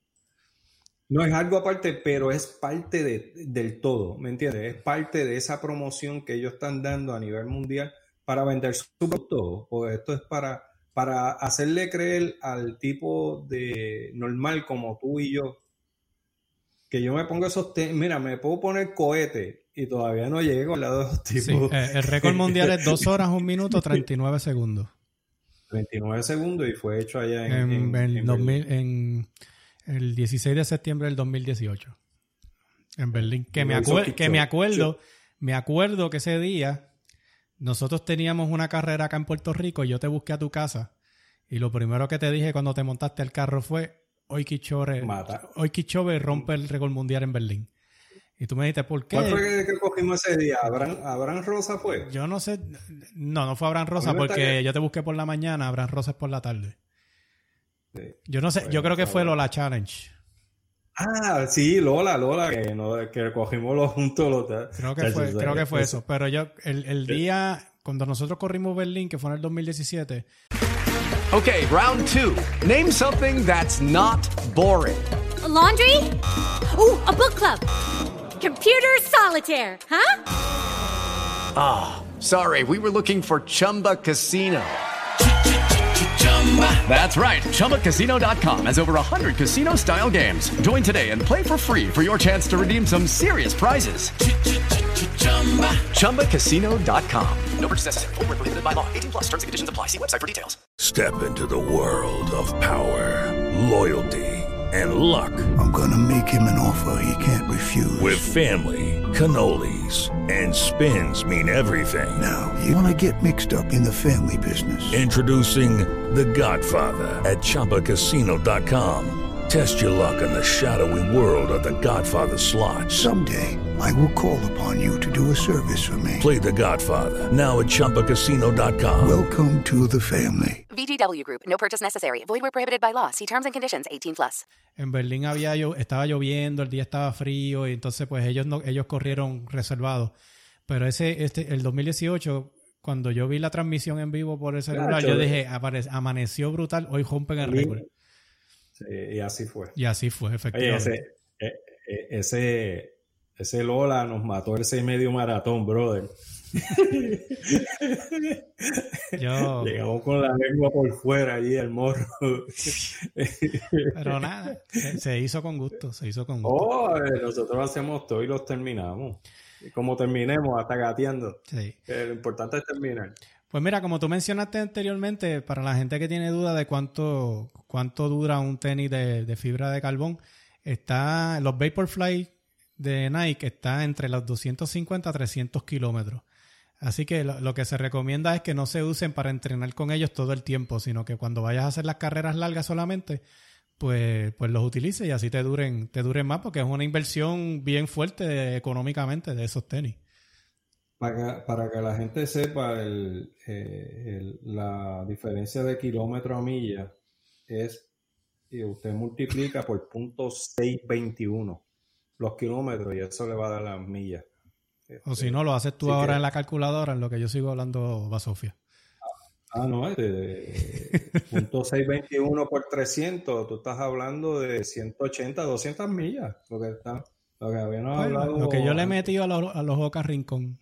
No es algo aparte, pero es parte de, del todo, ¿me entiendes? Es parte de esa promoción que ellos están dando a nivel mundial para vender su producto. O esto es para, para hacerle creer al tipo de normal como tú y yo, que yo me pongo esos tenis, mira, me puedo poner cohete y todavía no llego al lado de los tipos. Sí, eh, el récord mundial es dos horas, un minuto, treinta y nueve segundos. treinta y nueve segundos y fue hecho allá en... En, en, en, en, dos mil, en el dieciséis de septiembre del dos mil dieciocho. En Berlín. Que, me, acuer, que me acuerdo, me acuerdo que ese día nosotros teníamos una carrera acá en Puerto Rico y yo te busqué a tu casa y lo primero que te dije cuando te montaste al carro fue hoy Kipchoge, hoy Kipchoge rompe el récord mundial en Berlín. Y tú me dijiste, ¿por qué? ¿Cuál fue que, que cogimos ese día? ¿Abraham, ¿Abraham Rosa fue? Yo no sé. No, no fue Abraham Rosa porque que... yo te busqué por la mañana, Abraham Rosa es por la tarde. Sí. Yo no sé, bueno, yo creo que fue Lola Challenge. Ah, sí, Lola, Lola, que, no, que cogimos los juntos. Los... Creo que fue, creo que fue eso. Pero yo, el, el día, cuando nosotros corrimos Berlín, que fue en el dos mil diecisiete. Okay, round two. Name something that's not boring. A laundry? Ooh, a book club. Computer solitaire, huh? Ah, oh, Sorry, we were looking for Chumba Casino. That's right. Chumba Casino dot com has over one hundred casino-style games. Join today and play for free for your chance to redeem some serious prizes. Chumba Casino dot com. No purchase necessary. Void where prohibited by law. eighteen plus. Terms and conditions apply. See website for details. Step into the world of power, loyalty, and luck. I'm gonna make him an offer he can't refuse. With family, cannolis, and spins mean everything. Now, you wanna get mixed up in the family business. Introducing The Godfather at Chumba Casino dot com. Test your luck in the shadowy world of The Godfather slot. Someday, I will call upon you to do a service for me. Play The Godfather now at Chumba Casino dot com. Welcome to the family. V G W Group. No purchase necessary. Void where prohibited by law. See terms and conditions. eighteen plus. En Berlín había yo, estaba lloviendo, el día estaba frío y entonces pues ellos no, ellos corrieron reservados. Pero ese, este, el dos mil dieciocho, cuando yo vi la transmisión en vivo por el celular, Claro, yo dije, apare- amaneció brutal, hoy rompen el récord. Sí, y así fue. Y así fue, efectivamente. Oye, ese, eh, ese, ese Lola nos mató el seis medio maratón, brother. Yo... Llegamos con la lengua por fuera allí, el morro. Pero nada, se, se hizo con gusto, se hizo con gusto. Oh, eh, nosotros hacemos todo y los terminamos. Y como terminemos, hasta gateando. Sí. Eh, lo importante es terminar. Pues mira, como tú mencionaste anteriormente, para la gente que tiene duda de cuánto, cuánto dura un tenis de, de fibra de carbón, está los Vaporfly de Nike está entre los doscientos cincuenta a trescientos kilómetros. Así que lo, lo que se recomienda es que no se usen para entrenar con ellos todo el tiempo, sino que cuando vayas a hacer las carreras largas solamente, pues, pues los utilices y así te duren, te duren más, porque es una inversión bien fuerte económicamente de esos tenis. Para que, para que la gente sepa, el, eh, el, la diferencia de kilómetro a milla es, y usted multiplica por punto seiscientos veintiuno los kilómetros y eso le va a dar las millas. O si no, lo haces tú Así ahora que, en la calculadora, en lo que yo sigo hablando Basofia. Ah, no, es de, de punto seiscientos veintiuno por trescientos, tú estás hablando de ciento ochenta, doscientas millas, lo que está, lo que habíamos Bueno, hablado. lo que yo le he metido a los, a los Oca Rincón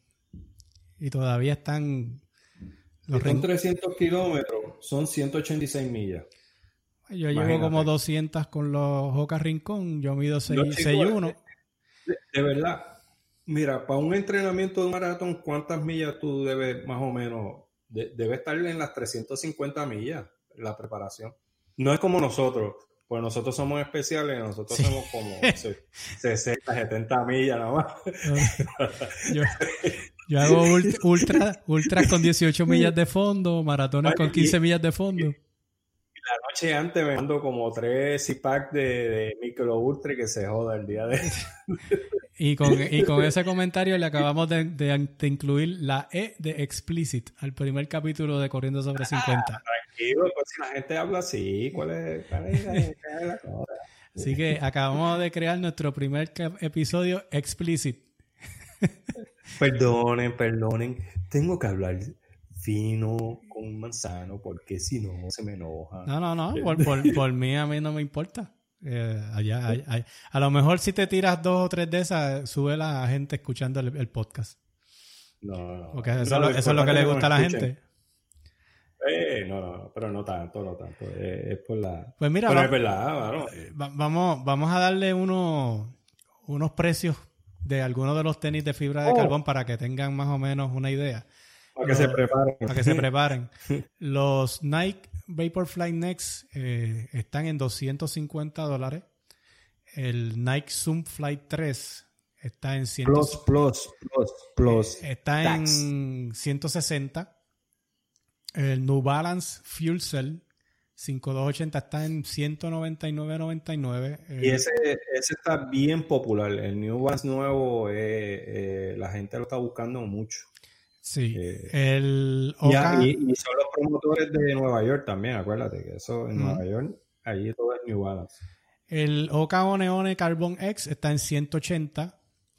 y todavía están los Si son rin- trescientos kilómetros, son ciento ochenta y seis millas. Yo Imagínate. llevo como doscientas con los Oca Rincón, yo mido Los chicos, seis uno. De, de verdad, mira, para un entrenamiento de maratón, ¿cuántas millas tú debes más o menos? De, debe estar en las trescientas cincuenta millas la preparación. No es como nosotros, pues nosotros somos especiales, nosotros Sí. somos como sesenta, setenta millas nada más. Yo, yo hago ult- ultra, ultras con dieciocho millas de fondo, maratones con quince millas de fondo. La noche antes me mando como tres C-Pack de, de micro ultra y que se joda el día de... Y con, y con ese comentario le acabamos de, de, de incluir la E de explicit al primer capítulo de Corriendo sobre cincuenta. Tranquilo, pues si la gente habla así, ¿cuál es, cuál es, la, cuál es la cosa? Así que acabamos de crear nuestro primer cap- episodio explicit. Perdonen, perdonen. Tengo que hablar fino con Manzano porque si no se me enoja. No, no, no. Por, por, por mí, a mí no me importa. Eh, allá, allá, allá. A lo mejor si te tiras dos o tres de esas, sube la gente escuchando el, el podcast. No, no. Porque eso, No, es lo- eso es lo que le importante gusta a la nos escuchen. gente. Eh, no, no, pero no tanto, no tanto. Eh, es por la... Pues mira, pero va- es verdad, mano. Va- vamos, vamos a darle unos, unos precios de algunos de los tenis de fibra de Oh. carbón para que tengan más o menos una idea. Para que se preparen. Para que se preparen. Los Nike Vaporfly Next eh, están en doscientos cincuenta dólares. El Nike Zoom Flight tres está en cien, Plus, plus, plus, plus. está tax. en ciento sesenta. El New Balance Fuel Cell cinco dos ochenta está en ciento noventa y nueve noventa y nueve. Y ese, ese está bien popular. El New Balance nuevo, eh, eh, la gente lo está buscando mucho. Sí. Eh, el y, Oka, y, y son los promotores de Nueva York también, acuérdate que eso en Mm. Nueva York, allí todo es New Balance. el Oka One One Carbon X está en ciento ochenta.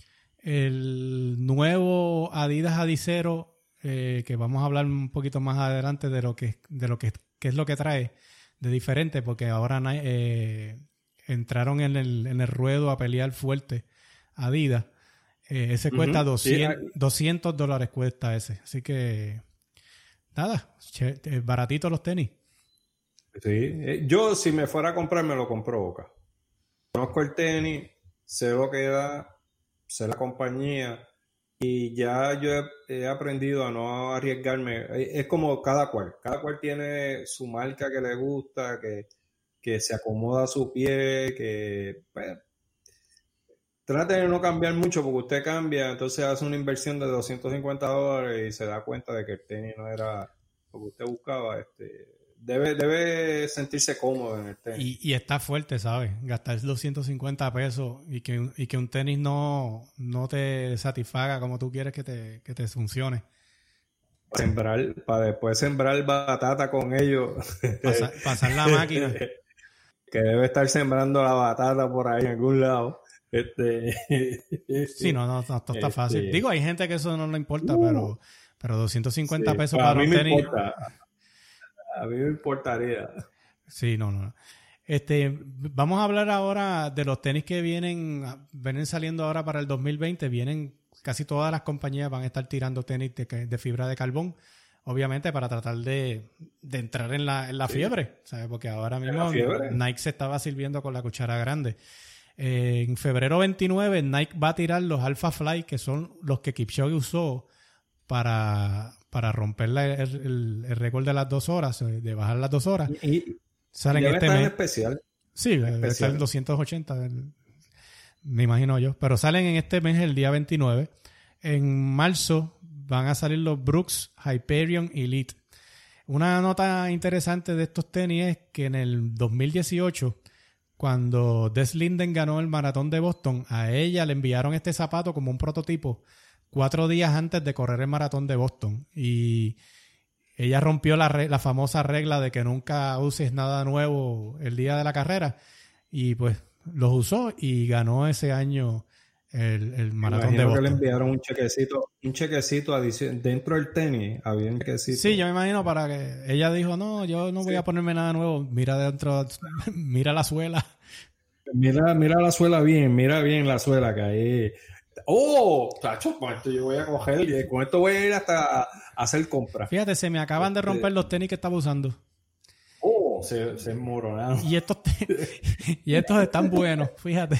El nuevo Adidas Adicero, eh, que vamos a hablar un poquito más adelante de lo que, de lo que, qué es lo que trae de diferente, porque ahora eh, entraron en el, en el ruedo a pelear fuerte Adidas. Eh, ese Uh-huh. cuesta doscientos, Sí, hay- doscientos dólares cuesta ese. Así que, nada, che, eh, baratito los tenis. Sí, eh, yo si me fuera a comprar me lo compro Oca. Conozco el tenis, sé lo que da, sé la compañía y ya yo he, he aprendido a no arriesgarme. Eh, Es como cada cual, cada cual tiene su marca que le gusta, que, que se acomoda a su pie, que pues, trate de no cambiar mucho porque usted cambia, entonces hace una inversión de doscientos cincuenta dólares y se da cuenta de que el tenis no era lo que usted buscaba. Este, debe, debe sentirse cómodo en el tenis. Y, y está fuerte, ¿sabes? Gastar doscientos cincuenta pesos y que, y que un tenis no, no te satisfaga como tú quieres que te, que te funcione. Sembrar, para después sembrar batata con ellos. Pasa- pasar la máquina. Que debe estar sembrando la batata por ahí en algún lado. Este, Sí, no, no, no, esto está Este, fácil. Digo, hay gente que eso no le importa, Uh. pero, pero doscientos cincuenta sí, pesos para para mí un me tenis. importa. A mí me importaría. Sí, no, no. Este, vamos a hablar ahora de los tenis que vienen, vienen saliendo ahora para el dos mil veinte. Vienen, casi todas las compañías van a estar tirando tenis de, de fibra de carbón, obviamente para tratar de, de entrar en la, en la Sí. fiebre, ¿sabes? Porque ahora En mismo la fiebre. Nike se estaba sirviendo con la cuchara grande. Eh, en febrero veintinueve, Nike va a tirar los Alpha Fly, que son los que Kipchoge usó para, para romper la- el, el- el récord de las dos horas, de bajar las dos horas. Y, Salen debe este estar en mes. especial. Sí, debe estar especial. en doscientos ochenta, del- me imagino yo. Pero salen en este mes, el día veintinueve. En marzo van a salir los Brooks Hyperion Elite. Una nota interesante de estos tenis es que en el dos mil dieciocho, cuando Des Linden ganó el maratón de Boston, a ella le enviaron este zapato como un prototipo cuatro días antes de correr el maratón de Boston. Y ella rompió la, re- la famosa regla de que nunca uses nada nuevo el día de la carrera. Y pues los usó y ganó ese año el, el maratón de Imagino que le Boston. enviaron un chequecito, un chequecito adicional. Dentro del tenis había un chequecito. Sí, yo me imagino para que ella dijo, no, yo no voy Sí. a ponerme nada nuevo. Mira dentro, mira la suela. Mira, mira la suela bien, mira bien la suela que ahí. ¡Oh! Chacho, con esto yo voy a coger y con esto voy a ir hasta a hacer compras. Fíjate, se me acaban de Este- romper los tenis que estaba usando. ¡Oh! Se, se enmoronaron. Y estos, te- y estos están buenos, fíjate.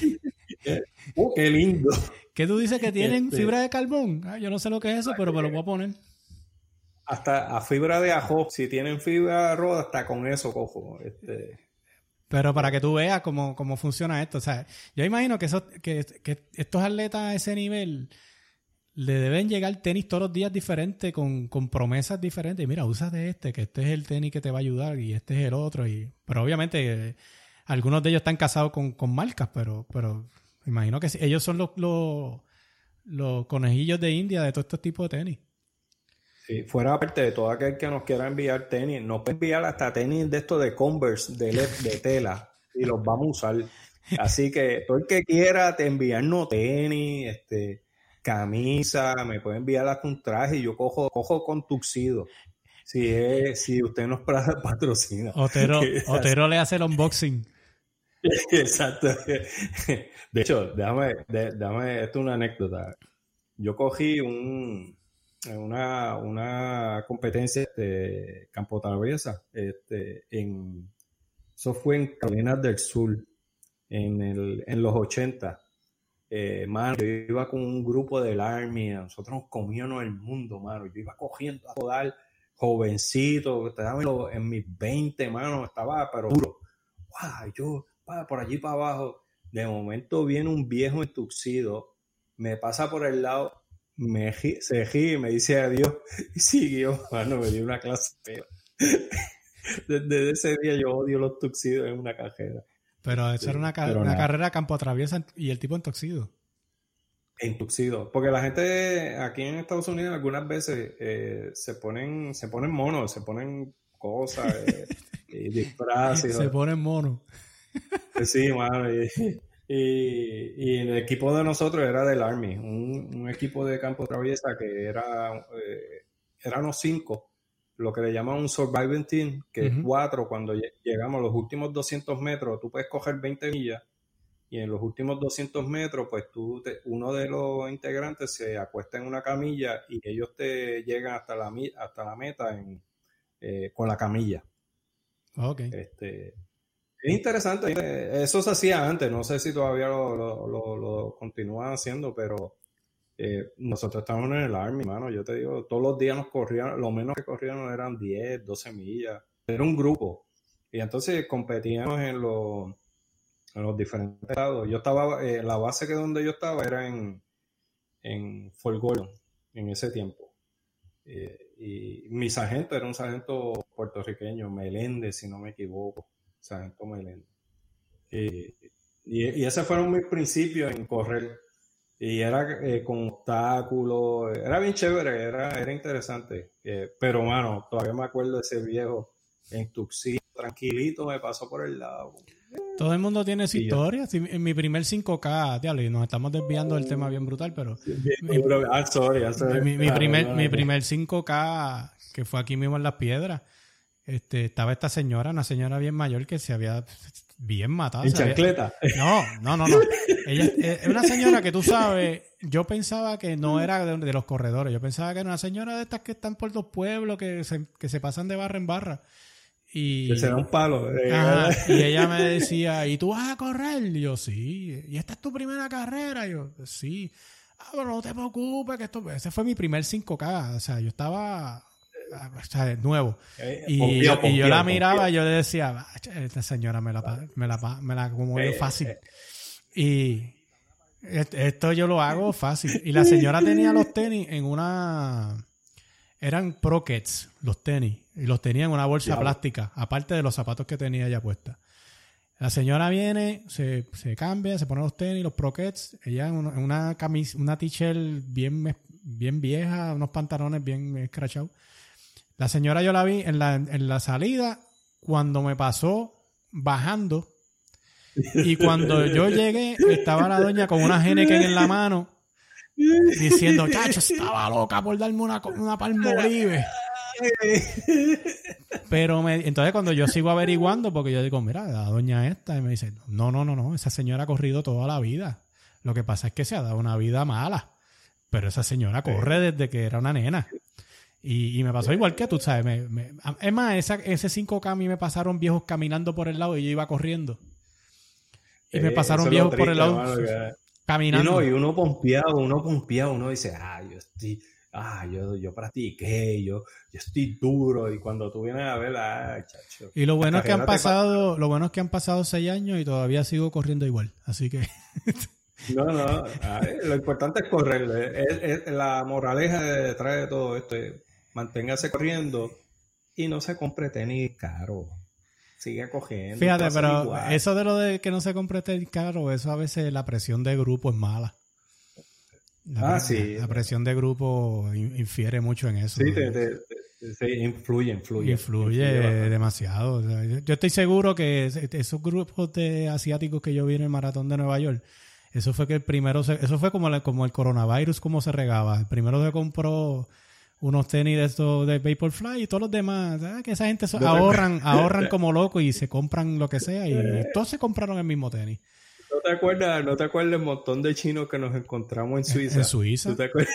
¡Oh, qué lindo! ¿Qué tú dices que tienen Este- fibra de carbón? Ah, yo no sé lo que es eso, pero me lo voy a poner. Hasta a fibra de ajo. Si tienen fibra de roda, hasta con eso cojo. Este, Pero para que tú veas cómo, cómo funciona esto. O sea, yo imagino que, eso, que, que estos atletas a ese nivel le deben llegar tenis todos los días diferentes, con, con promesas diferentes. Y mira, usa de este, que este es el tenis que te va a ayudar y este es el otro. Y, pero obviamente eh, algunos de ellos están casados con, con marcas, pero, pero imagino que sí. Ellos son los, los, los conejillos de India de todos estos tipos de tenis. Sí, fuera parte de todo aquel que nos quiera enviar tenis, nos puede enviar hasta tenis de estos de Converse, de, le- de tela, y los vamos a usar. Así que todo el que quiera te enviarnos tenis, este, camisa, me puede enviar hasta un traje y yo cojo, cojo con tuxido. Si, es, si usted nos pra- patrocina. Otero, Que- Otero le hace el unboxing. Exacto. De hecho, déjame, de- déjame, esto es una anécdota. Yo cogí un, una, una competencia de campo traviesa, este, en, eso fue en Carolina del Sur, en, el, en los ochenta. Eh, mano, yo iba con un grupo del Army, nosotros nos comíamos el mundo, mano. Yo iba cogiendo a toda jovencito, estaba en, los- en mis veinte, mano, estaba pero duro. Wow, yo pa, por allí para abajo, de momento viene un viejo en tuxido, me pasa por el lado, me gi- se gira y me dice adiós y siguió, mano, me dio una clase fea. Desde ese día yo odio los tuxidos en una cajera. Pero eso Sí, era una, ca- pero una nada. carrera campo atraviesa y el tipo en toxido. En tuxido, porque la gente aquí en Estados Unidos algunas veces eh, se ponen se ponen monos, se ponen cosas, eh, y disfraces. Se pone mono. Sí, mano. Y, y, y el equipo de nosotros era del Army, un, un equipo de campo traviesa que era, eh, éramos cinco, lo que le llaman un surviving team, que es Ujú. cuatro, cuando lle- llegamos a los últimos doscientos metros, tú puedes coger veinte millas y en los últimos doscientos metros, pues tú, te, uno de los integrantes se acuesta en una camilla y ellos te llegan hasta la, hasta la meta en, eh, con la camilla. Okay. Este, es interesante, eso se hacía antes, no sé si todavía lo, lo, lo, lo continúan haciendo, pero eh, nosotros estábamos en el Army, mano, yo te digo, todos los días nos corrían, lo menos que corrían eran diez, doce millas, era un grupo, y entonces competíamos en los, en los diferentes estados. Yo estaba, eh, la base que donde yo estaba era en, en Fort Gordon, en ese tiempo, eh, y mi sargento era un sargento puertorriqueño, Meléndez, si no me equivoco, sargento Meléndez. Eh, y, y esos fueron mis principios en correr. Y era eh, con obstáculos, era bien chévere, era, era interesante. Eh, pero, mano, todavía me acuerdo de ese viejo en Tuxedo, tranquilito, me pasó por el lado. Todo el mundo tiene su historia. Sí, en mi primer cinco K, diablo, y nos estamos desviando del tema bien brutal, pero... mi, ah, sorry, ah, sorry. Mi, mi, ah, primer, no, no, mi primer cinco K, que fue aquí mismo en Las Piedras, este, estaba esta señora, una señora bien mayor que se había bien matado. ¿En chancleta? No, no, no, no. Ella es una señora que tú sabes, yo pensaba que no era de, de los corredores, yo pensaba que era una señora de estas que están por los pueblos, que se, que se pasan de barra en barra. Y, que se da un palo. Eh, ajá, y ella me decía, ¿y tú vas a correr? Y yo, sí. ¿Y esta es tu primera carrera? Y yo, sí. Ah, pero no te preocupes, que esto... Ese fue mi primer cinco K. O sea, yo estaba... O sea, nuevo. Eh, y, pompío, y pompío, yo la pompío. miraba y yo le decía, esta señora me la, me la, me la como yo fácil. Eh, y esto yo lo hago fácil. Y la señora tenía los tenis en una... Eran Pro-Keds, los tenis. Y los tenía en una bolsa ya. plástica, aparte de los zapatos que tenía ella puesta. La señora viene, se, se cambia, se pone los tenis, los Pro-Keds. Ella en una, en una camisa, una t-shirt bien, bien vieja, unos pantalones bien escrachados. La señora yo la vi en la, en la salida cuando me pasó bajando. Y cuando yo llegué, estaba la doña con una Heineken en la mano diciendo, chacho, estaba loca por darme una, una Palmolive. Pero me, entonces cuando yo sigo averiguando, porque yo digo, mira, la doña esta, y me dice, no, no, no, no, esa señora ha corrido toda la vida. Lo que pasa es que se ha dado una vida mala. Pero esa señora corre desde que era una nena. Y, y me pasó igual que tú, ¿sabes? Me, me, es más, esa, ese cinco K a mí me pasaron viejos caminando por el lado y yo iba corriendo. Y me pasaron viejos triste, por el lado mano, que... caminando. Y, no, y uno pompeado, uno pompeado, uno dice, ah, yo estoy, ah, yo, yo practiqué, yo, yo estoy duro. Y cuando tú vienes a ver, ah, chacho. Y lo bueno es que han pasado, lo bueno es que han pasado seis años y todavía sigo corriendo igual. Así que... No, no, ver, lo importante es correr. Es, es, la moraleja detrás de todo esto es manténgase corriendo y no se compre tenis caro. Sigue cogiendo. Fíjate, pero igual. Eso de lo de que no se compre tenis caro, eso a veces la presión de grupo es mala. La, ah, sí. La presión de grupo infiere mucho en eso. Sí, te, te, te, te influye, influye. Influye, influye demasiado. O sea, yo estoy seguro que esos grupos de asiáticos que yo vi en el maratón de Nueva York, eso fue que el primero, se, eso fue como, la, como el coronavirus, como se regaba. El primero se compró unos tenis de estos de Vaporfly y todos los demás. ¿Sabes? Que esa gente so, ahorran, ahorran como locos y se compran lo que sea y todos se compraron el mismo tenis. ¿No te acuerdas, no te acuerdas el montón de chinos que nos encontramos en Suiza? En Suiza. ¿Tú te acuerdas?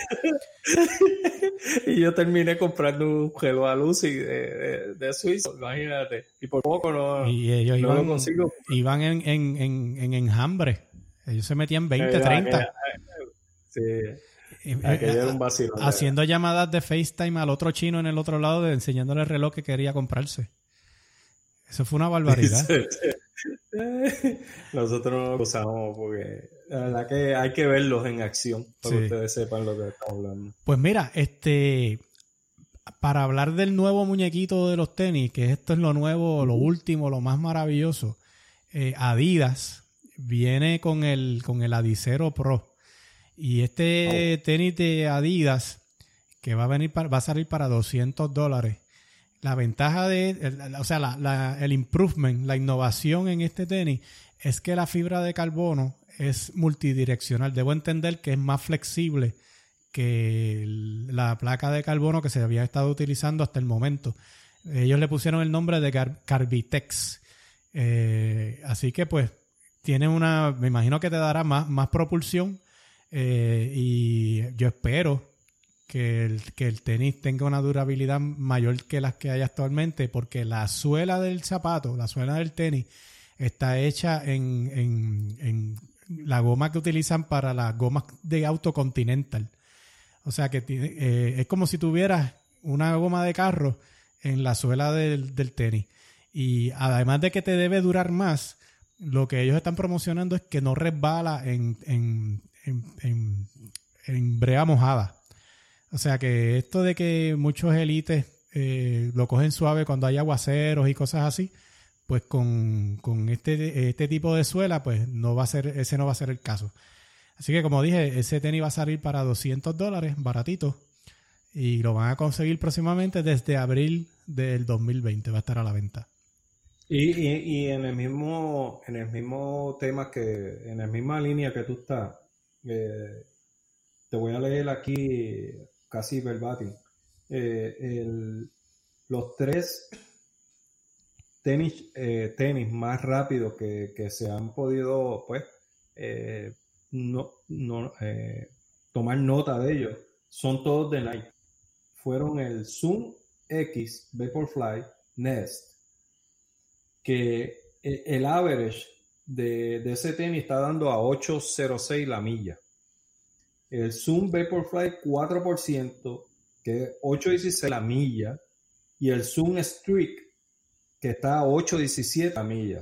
Y yo terminé comprando un gelo a Lucy de, de, de Suiza, imagínate. Y por poco no, y ellos no iban, lo consigo. Iban en, en, en, en enjambre. Ellos se metían veinte, treinta. Sí. Aquello era un vacilón. Haciendo llamadas de FaceTime al otro chino en el otro lado, de, enseñándole el reloj que quería comprarse. Eso fue una barbaridad. Nosotros no lo usamos porque la verdad que hay que verlos en acción para sí. que ustedes sepan lo que estamos hablando. Pues mira, este para hablar del nuevo muñequito de los tenis, que esto es lo nuevo, lo último, lo más maravilloso, eh, Adidas viene con el con el Adizero Pro. Y este oh. tenis de Adidas, que va a venir para, va a salir para doscientos dólares. La ventaja de, el, o sea, la, la, el improvement, la innovación en este tenis es que la fibra de carbono es multidireccional. Debo entender que es más flexible que la placa de carbono que se había estado utilizando hasta el momento. Ellos le pusieron el nombre de Car- Carbitex. Eh, así que pues tiene una, me imagino que te dará más, más propulsión eh, y yo espero que el, que el tenis tenga una durabilidad mayor que las que hay actualmente, porque la suela del zapato, la suela del tenis, está hecha en, en, en la goma que utilizan para las gomas de auto Continental. O sea que eh, es como si tuvieras una goma de carro en la suela del, del tenis. Y además de que te debe durar más, lo que ellos están promocionando es que no resbala en, en, en, en, en brea mojada. O sea que esto de que muchos élites eh, lo cogen suave cuando hay aguaceros y cosas así, pues con, con este, este tipo de suela, pues no va a ser, ese no va a ser el caso. Así que como dije, ese tenis va a salir para doscientos dólares, baratito, y lo van a conseguir próximamente desde abril del dos mil veinte, va a estar a la venta. Y, y, y en el mismo, en el mismo tema que, en la misma línea que tú estás, eh, te voy a leer aquí casi verbatim. Eh, el, los tres tenis, eh, tenis más rápidos que, que se han podido, pues, eh, no, no, eh, tomar nota de ellos, son todos de Nike. Fueron el Zoom X Vaporfly Nest, que el average de, de ese tenis está dando a ocho cero seis la milla. El Zoom Vaporfly cuatro por ciento, que es ocho dieciséis la milla, y el Zoom Streak, que está a ocho diecisiete la milla.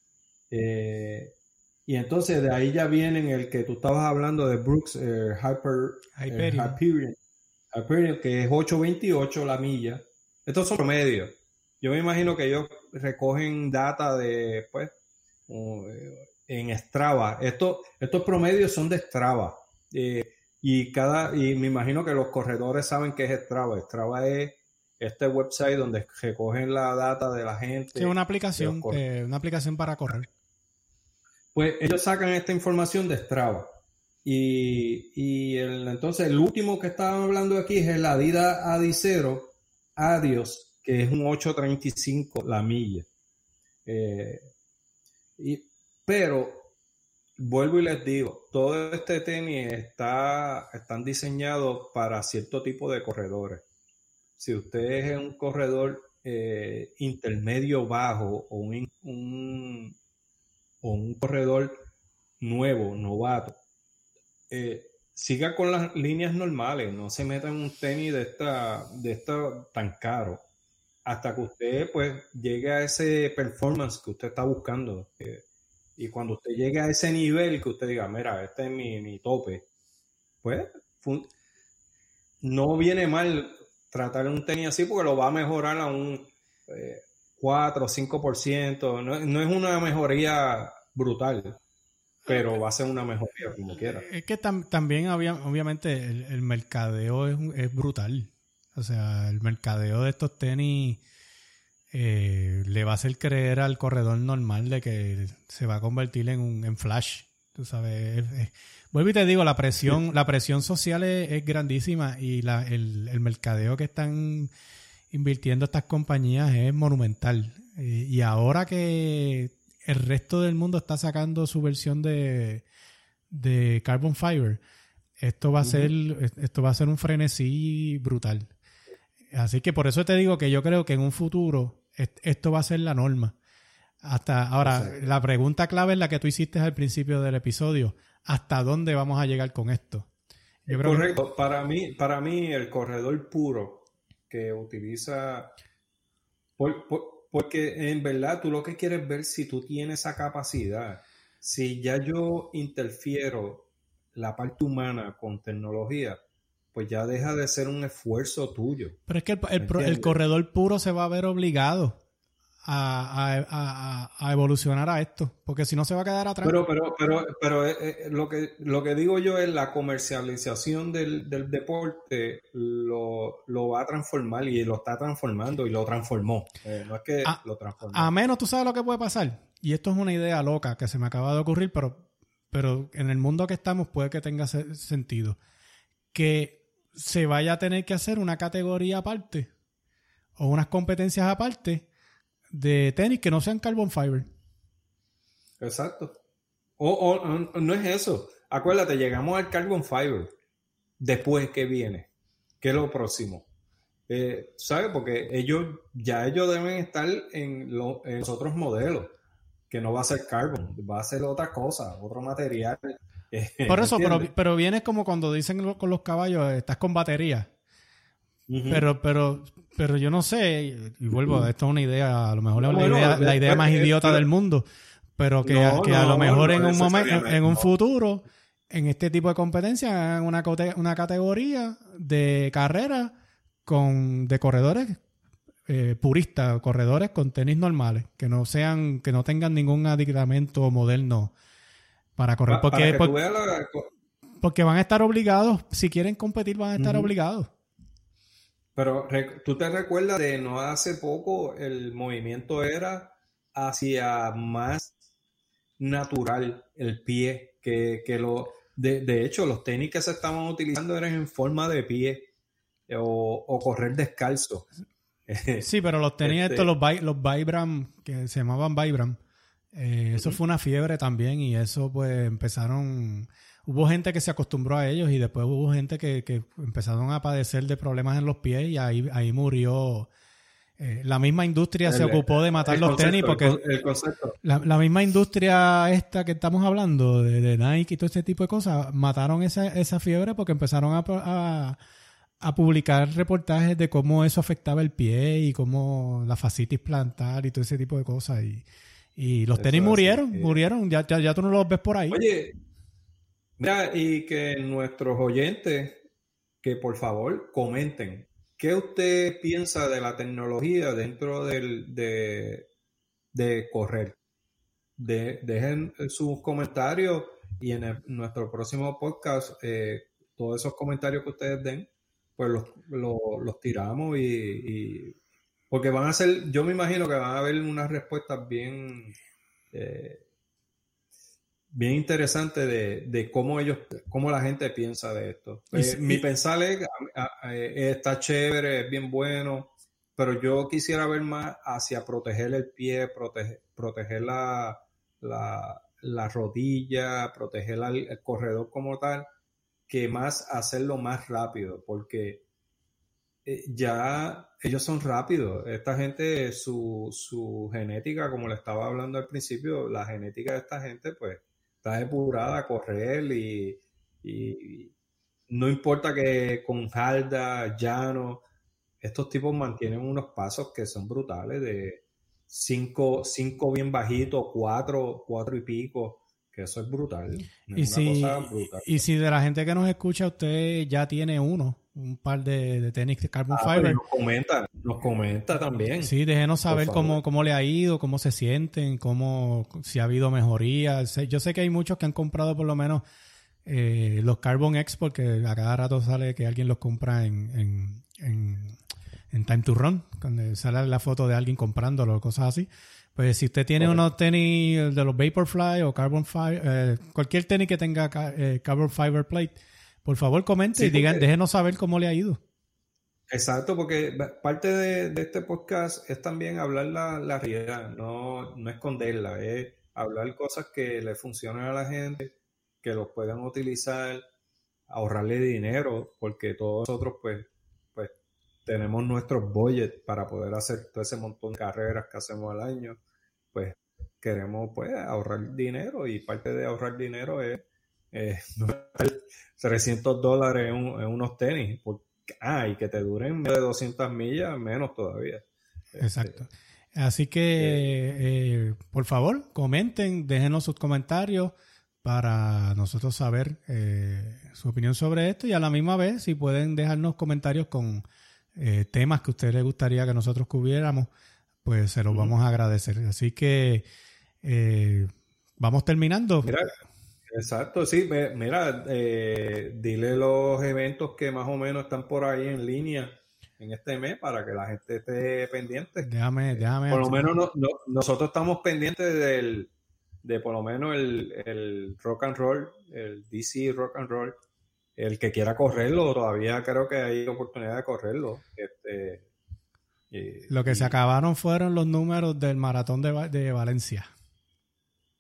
Eh, y entonces de ahí ya vienen el que tú estabas hablando de Brooks, eh, Hyper, Hyperion. Eh, Hyperion, Hyperion, que es ocho veintiocho la milla. Estos son promedios. Yo me imagino que ellos recogen data de, pues, uh, en Strava. Estos, estos promedios son de Strava. Eh, y cada y me imagino que los corredores saben qué es Strava. Strava es este website donde recogen la data de la gente. Sí, una aplicación, eh, una aplicación para correr. Pues ellos sacan esta información de Strava. Y, y el, entonces el último que estaban hablando aquí es el Adidas Adicero Adios, que es un ocho treinta y cinco la milla. Eh, y, pero vuelvo y les digo, todo este tenis está están diseñados para cierto tipo de corredores. Si usted es un corredor eh, intermedio bajo o un, un, o un corredor nuevo, novato, eh, siga con las líneas normales, no se meta en un tenis de esta, de esta tan caro, hasta que usted pues llegue a ese performance que usted está buscando. Eh, y cuando usted llegue a ese nivel que usted diga, mira, este es mi, mi tope, pues fun- no viene mal tratar un tenis así porque lo va a mejorar a un eh, cuatro o cinco por ciento. No, no es una mejoría brutal, pero va a ser una mejoría como quiera. Es que tam- también había, obviamente el, el mercadeo es, es brutal. O sea, el mercadeo de estos tenis eh, le va a hacer creer al corredor normal de que se va a convertir en un en flash. Tú sabes, es, es, vuelvo y te digo, la presión, la presión social es, es grandísima y la, el, el mercadeo que están invirtiendo estas compañías es monumental. Eh, y ahora que el resto del mundo está sacando su versión de, de Carbon Fiber, esto va a ser, esto va a ser un frenesí brutal. Así que por eso te digo que yo creo que en un futuro esto va a ser la norma. Hasta ahora, Exacto. La pregunta clave es la que tú hiciste al principio del episodio. ¿Hasta dónde vamos a llegar con esto? Yo creo Correcto. Que... Para mí, para mí el corredor puro que utiliza... Por, por, porque en verdad tú lo que quieres ver si tú tienes esa capacidad. Si ya yo interfiero la parte humana con tecnología, pues ya deja de ser un esfuerzo tuyo. Pero es que el, el, el corredor puro se va a ver obligado a, a, a, a evolucionar a esto, porque si no se va a quedar atrás. Pero, pero, pero, pero eh, lo que lo que digo yo es la comercialización del, del deporte lo, lo va a transformar y lo está transformando y lo transformó. Eh, no es que a, lo transformó. A menos tú sabes lo que puede pasar. Y esto es una idea loca que se me acaba de ocurrir, pero, pero en el mundo que estamos puede que tenga sentido. Que se vaya a tener que hacer una categoría aparte o unas competencias aparte de tenis que no sean carbon fiber. Exacto. O, o, o no es eso. Acuérdate, llegamos al carbon fiber. Después, ¿qué viene? ¿Qué es lo próximo? Eh, ¿Sabes? Porque ellos, ya ellos deben estar en, lo, en los otros modelos, que no va a ser carbon, va a ser otra cosa, otro material. Por eso, pero, pero viene como cuando dicen con los caballos, estás con batería. Uh-huh. Pero, pero, pero yo no sé, y vuelvo, uh-huh. esto es una idea, a lo mejor es no, la, idea, no, la idea es, más es, idiota es, del mundo, pero que, no, que a lo mejor no, en un momento, en un futuro, en este tipo de competencia, en una, una categoría de carrera con de corredores eh, puristas, corredores con tenis normales, que no sean, que no tengan ningún aditamento moderno para correr, porque, para porque, la... porque van a estar obligados, si quieren competir van a estar uh-huh. obligados. Pero tú te recuerdas de no hace poco el movimiento era hacia más natural el pie, que, que lo de, de hecho los tenis que se estaban utilizando eran en forma de pie o, o correr descalzo. Sí, pero los tenis este, estos, los, los Vibram, que se llamaban Vibram, eh, uh-huh. eso fue una fiebre también y eso pues empezaron... Hubo gente que se acostumbró a ellos y después hubo gente que, que empezaron a padecer de problemas en los pies y ahí, ahí murió. Eh, la misma industria el, se ocupó de matar los concepto, tenis porque el, el concepto. La, la misma industria esta que estamos hablando de, de Nike y todo este tipo de cosas mataron esa, esa fiebre porque empezaron a, a, a publicar reportajes de cómo eso afectaba el pie y cómo la fascitis plantar y todo ese tipo de cosas y, y los tenis eso murieron, así, murieron, ya, ya, ya tú no los ves por ahí. Oye, mira, y que nuestros oyentes, que por favor comenten, ¿qué usted piensa de la tecnología dentro del, de, de correr? De, dejen sus comentarios y en el, nuestro próximo podcast, eh, todos esos comentarios que ustedes den, pues los, los, los tiramos y, y... Porque van a ser, yo me imagino que van a haber unas respuestas bien... Eh, bien interesante de, de cómo ellos, cómo la gente piensa de esto. Eh, mi pensar es, a, a, a, está chévere, es bien bueno, pero yo quisiera ver más hacia proteger el pie, proteger, proteger la, la, la rodilla, proteger al, el corredor como tal, que más hacerlo más rápido, porque eh, ya ellos son rápidos. Esta gente, su, su genética, como le estaba hablando al principio, la genética de esta gente, pues, está depurada a correr y, y no importa que con jarda, llano, estos tipos mantienen unos pasos que son brutales de cinco, cinco bien bajitos, cuatro, cuatro y pico, que eso es brutal. Es y, una si, cosa brutal. Y si de la gente que nos escucha usted ya tiene uno, un par de, de tenis de carbon ah, fiber. Nos comenta, nos comenta también. Sí, déjenos saber cómo, cómo le ha ido, cómo se sienten, cómo, si ha habido mejorías. Yo sé que hay muchos que han comprado por lo menos eh, los Carbon X, porque a cada rato sale que alguien los compra en, en, en, en Time to Run, cuando sale la foto de alguien comprándolo, cosas así. Pues si usted tiene okay. unos tenis de los Vaporfly o Carbon Fiber, eh, cualquier tenis que tenga eh, Carbon Fiber Plate, por favor, comente sí, y digan, porque, déjenos saber cómo le ha ido. Exacto, porque parte de, de este podcast es también hablar la, la realidad, no, no esconderla, es hablar cosas que le funcionen a la gente, que los puedan utilizar, ahorrarle dinero, porque todos nosotros pues, pues tenemos nuestros budgets para poder hacer todo ese montón de carreras que hacemos al año, pues queremos pues ahorrar dinero y parte de ahorrar dinero es Eh, trescientos dólares en, un, en unos tenis porque, ah, y que te duren más de doscientas millas, menos todavía. Exacto. Este, Así que eh, eh, por favor comenten, déjenos sus comentarios para nosotros saber eh, su opinión sobre esto y a la misma vez si pueden dejarnos comentarios con eh, temas que a ustedes les gustaría que nosotros cubriéramos, pues se los uh-huh. vamos a agradecer. Así que eh, vamos terminando. Mira, exacto, sí, mira, eh, dile los eventos que más o menos están por ahí en línea en este mes para que la gente esté pendiente. Déjame, déjame. Por lo menos no, no, nosotros estamos pendientes del, de por lo menos el, el rock and roll, el D C rock and roll. El que quiera correrlo, todavía creo que hay oportunidad de correrlo. Este, y, lo que y, se acabaron fueron los números del maratón de, de Valencia.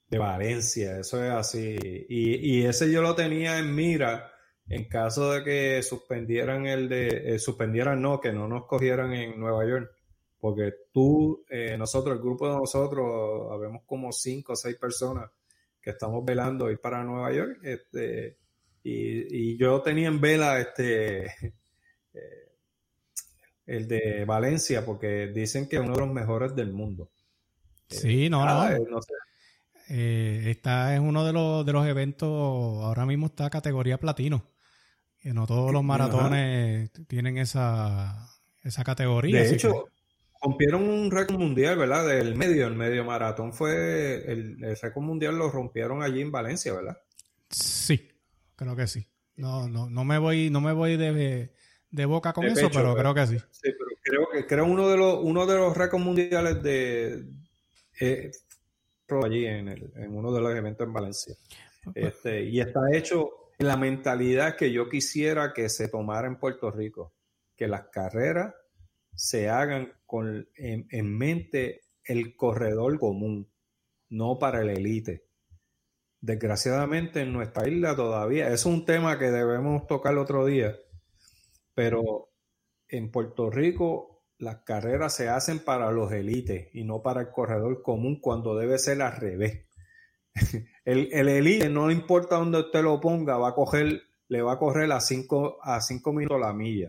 de Valencia, eso es así. Y, y ese yo lo tenía en mira en caso de que suspendieran el de, eh, suspendieran no, que no nos cogieran en Nueva York. Porque tú, eh, nosotros, el grupo de nosotros, habemos como cinco o seis personas que estamos velando ir para Nueva York. Este, y, y yo tenía en vela este eh, el de Valencia, porque dicen que es uno de los mejores del mundo. Sí, eh, no, nada, no. Eh, no sé. Eh, esta es uno de los, de los eventos, ahora mismo está categoría platino. Que no todos los maratones Ajá. tienen esa, esa categoría. De hecho, que... rompieron un récord mundial, ¿verdad? Del medio, el medio maratón fue, el, el récord mundial lo rompieron allí en Valencia, ¿verdad? Sí, creo que sí. No, no, no me voy, no me voy de, de boca con de eso, pecho, pero, pero creo que sí. Sí, pero creo que creo uno de los, uno de los récords mundiales de eh, allí en, el, en uno de los eventos en Valencia. Este, y está hecho en la mentalidad que yo quisiera que se tomara en Puerto Rico, que las carreras se hagan con en, en mente el corredor común, no para el elite. Desgraciadamente en nuestra isla todavía, es un tema que debemos tocar otro día, pero en Puerto Rico las carreras se hacen para los élites y no para el corredor común, cuando debe ser al revés. El, el elite, no importa dónde usted lo ponga, va a coger, le va a correr a cinco a cinco minutos la milla.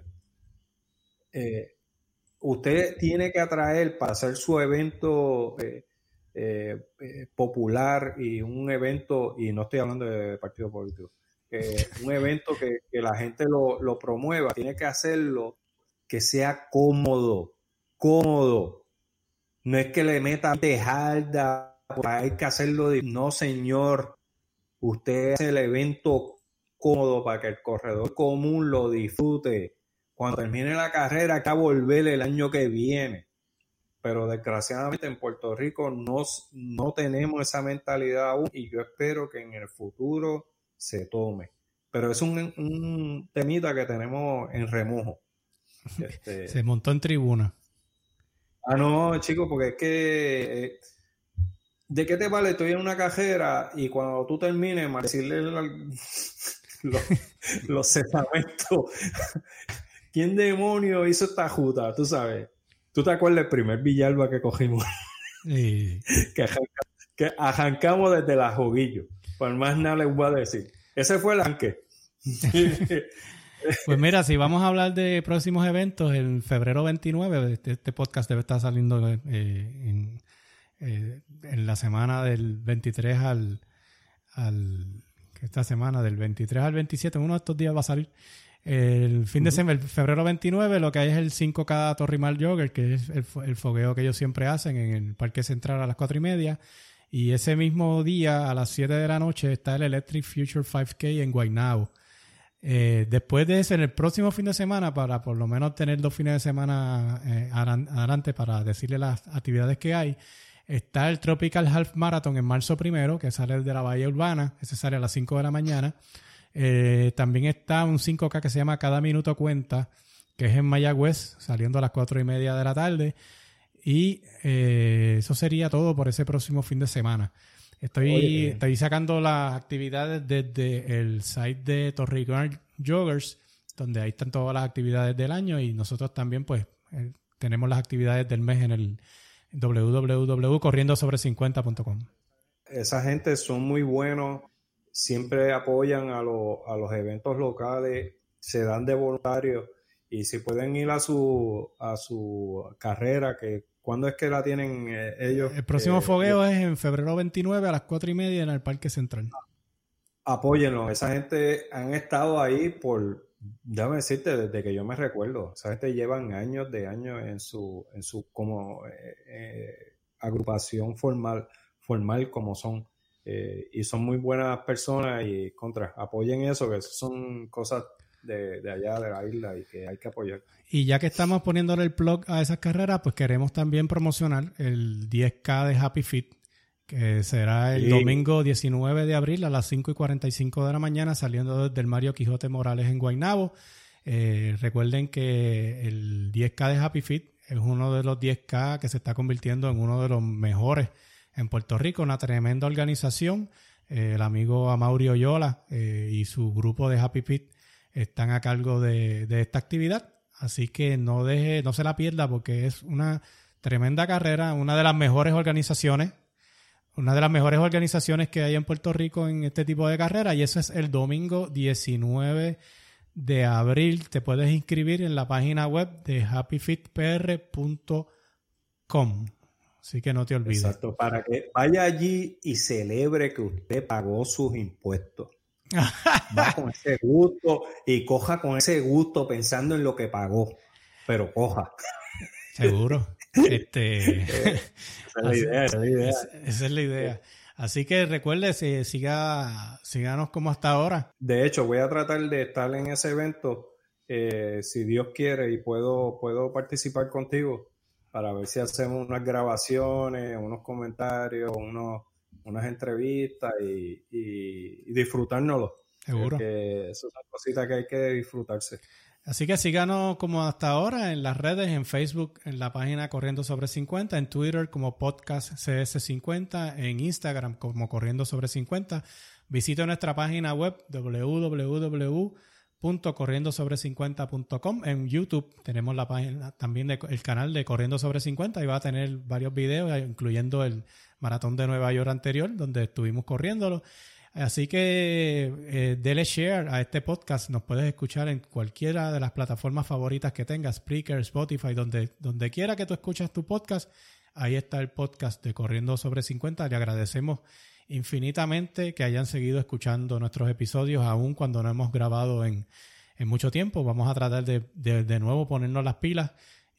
Eh, usted tiene que atraer para hacer su evento eh, eh, eh, popular y un evento, y no estoy hablando de partido político, eh, un evento que, que la gente lo, lo promueva, tiene que hacerlo que sea cómodo, cómodo. No es que le meta tejarda, hay que hacerlo de... No, señor. Usted hace el evento cómodo para que el corredor común lo disfrute. Cuando termine la carrera, hay que volver el año que viene. Pero desgraciadamente en Puerto Rico no, no tenemos esa mentalidad aún, y yo espero que en el futuro se tome. Pero es un, un temita que tenemos en remojo. Este... Se montó en tribuna. Ah, no, chico, porque es que... Eh, ¿de qué te vale? Estoy en una cajera y cuando tú termines, decirle los, los cesamentos. ¿Quién demonio hizo esta juta? Tú sabes. ¿Tú te acuerdas del primer Villalba que cogimos? Sí. que, arranca, que arrancamos desde la Joguillo. Por más nada les voy a decir. Ese fue el arranque. Pues mira, si vamos a hablar de próximos eventos, en febrero veintinueve, este, este podcast debe estar saliendo eh, en, eh, en la semana del veintitrés al, al... Esta semana del veintitrés al veintisiete, uno de estos días va a salir. El fin de semana, el febrero veintinueve, lo que hay es el cinco K Torrimal Jogger, que es el, el fogueo que ellos siempre hacen en el Parque Central a las cuatro y media. Y ese mismo día, a las siete de la noche, está el Electric Future cinco K en Guaynabo. Eh, después de ese, en el próximo fin de semana, para por lo menos tener dos fines de semana eh, adelante para decirle las actividades que hay, está el Tropical Half Marathon en marzo primero, que sale de la Bahía Urbana. Ese sale a las cinco de la mañana. Eh, también está un cinco K que se llama Cada Minuto Cuenta, que es en Mayagüez, saliendo a las cuatro y media de la tarde. Y eh, eso sería todo por ese próximo fin de semana. Estoy, estoy sacando las actividades desde el site de Torrimal Joggers, donde ahí están todas las actividades del año, y nosotros también pues eh, tenemos las actividades del mes en el doble u doble u doble u punto corriendo sobre cincuenta punto com. Esa gente son muy buenos, siempre apoyan a, lo, a los eventos locales, se dan de voluntarios, y si pueden ir a su a su carrera, que ¿cuándo es que la tienen eh, ellos? El próximo eh, fogueo eh, es en febrero veintinueve a las cuatro y media en el Parque Central. Apóyenlo. Esa gente han estado ahí por, déjame decirte, desde que yo me recuerdo. Esa gente llevan años de años en su en su como eh, eh, agrupación formal, formal como son. Eh, y son muy buenas personas, y contra, apoyen eso, que son cosas de, de allá de la isla y que hay que apoyar. Y ya que estamos poniéndole el plug a esas carreras, pues queremos también promocionar el diez K de Happy Fit, que será el sí. domingo diecinueve de abril a las cinco y cuarenta y cinco de la mañana, saliendo desde el Mario Quijote Morales en Guaynabo. Eh, recuerden que el diez K de Happy Fit es uno de los diez K que se está convirtiendo en uno de los mejores en Puerto Rico, una tremenda organización. Eh, el amigo Amaury Oyola eh, y su grupo de Happy Feet están a cargo de, de esta actividad. Así que no deje, no se la pierda porque es una tremenda carrera, una de las mejores organizaciones, una de las mejores organizaciones que hay en Puerto Rico en este tipo de carrera, y eso es el domingo diecinueve de abril. Te puedes inscribir en la página web de happy fit p r punto com. Así que no te olvides. Exacto, para que vaya allí y celebre que usted pagó sus impuestos. Va con ese gusto y coja con ese gusto pensando en lo que pagó, pero coja. Seguro. Este, esa es la idea, esa es la idea. Esa, esa es la idea. Así que recuerde, si, siga, síganos como hasta ahora. De hecho, voy a tratar de estar en ese evento, eh, si Dios quiere, y puedo, puedo participar contigo para ver si hacemos unas grabaciones, unos comentarios, unos, unas entrevistas y, y, y disfrutárnoslo. Seguro. Porque esas son cositas que hay que disfrutarse. Así que síganos como hasta ahora en las redes, en Facebook, en la página Corriendo Sobre cincuenta, en Twitter como Podcast C S cincuenta, en Instagram como Corriendo Sobre cincuenta. Visite nuestra página web doble u doble u doble u punto corriendo sobre cincuenta punto com. En YouTube tenemos la página también de, el canal de Corriendo Sobre cincuenta y va a tener varios videos, incluyendo el maratón de Nueva York anterior, donde estuvimos corriéndolo. Así que eh, dele share a este podcast. Nos puedes escuchar en cualquiera de las plataformas favoritas que tengas, Spreaker, Spotify, donde, donde quiera que tú escuches tu podcast. Ahí está el podcast de Corriendo Sobre cincuenta. Le agradecemos infinitamente que hayan seguido escuchando nuestros episodios, aun cuando no hemos grabado en, en mucho tiempo. Vamos a tratar de, de, de nuevo ponernos las pilas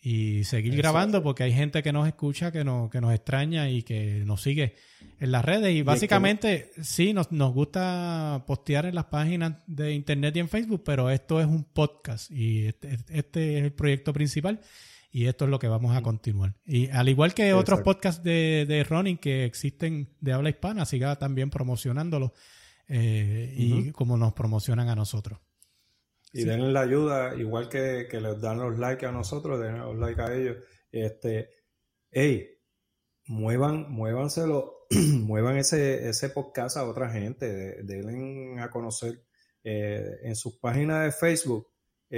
y seguir Eso. grabando, porque hay gente que nos escucha, que nos, que nos extraña y que nos sigue en las redes. Y básicamente, que... sí, nos, nos gusta postear en las páginas de internet y en Facebook, pero esto es un podcast y este, este es el proyecto principal y esto es lo que vamos a continuar. Y al igual que Exacto. otros podcasts de, de running que existen de habla hispana, siga también promocionándolos eh, uh-huh. y como nos promocionan a nosotros. Y sí. denle la ayuda, igual que, que les dan los likes a nosotros, denle los likes a ellos. Este, hey, muevan, muévanselo, muevan ese, ese podcast a otra gente, de, denle a conocer eh, en sus páginas de Facebook,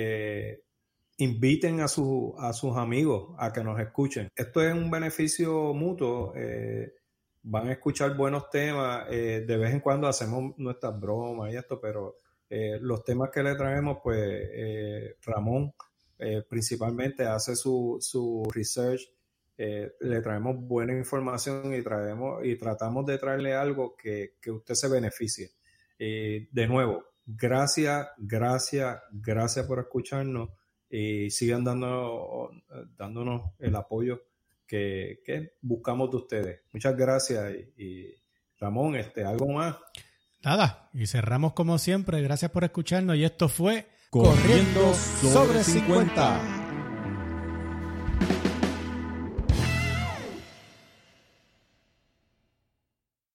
eh, inviten a, su, a sus amigos a que nos escuchen. Esto es un beneficio mutuo, eh, van a escuchar buenos temas, eh, de vez en cuando hacemos nuestras bromas y esto, pero Eh, los temas que le traemos, pues eh, Ramón eh, principalmente hace su, su research, eh, le traemos buena información y traemos y tratamos de traerle algo que, que usted se beneficie. Eh, de nuevo, gracias, gracias, gracias por escucharnos y sigan dando, dándonos el apoyo que, que buscamos de ustedes. Muchas gracias y, y Ramón, este, ¿algo más? Nada, y cerramos como siempre. Gracias por escucharnos y esto fue Corriendo Sobre cincuenta.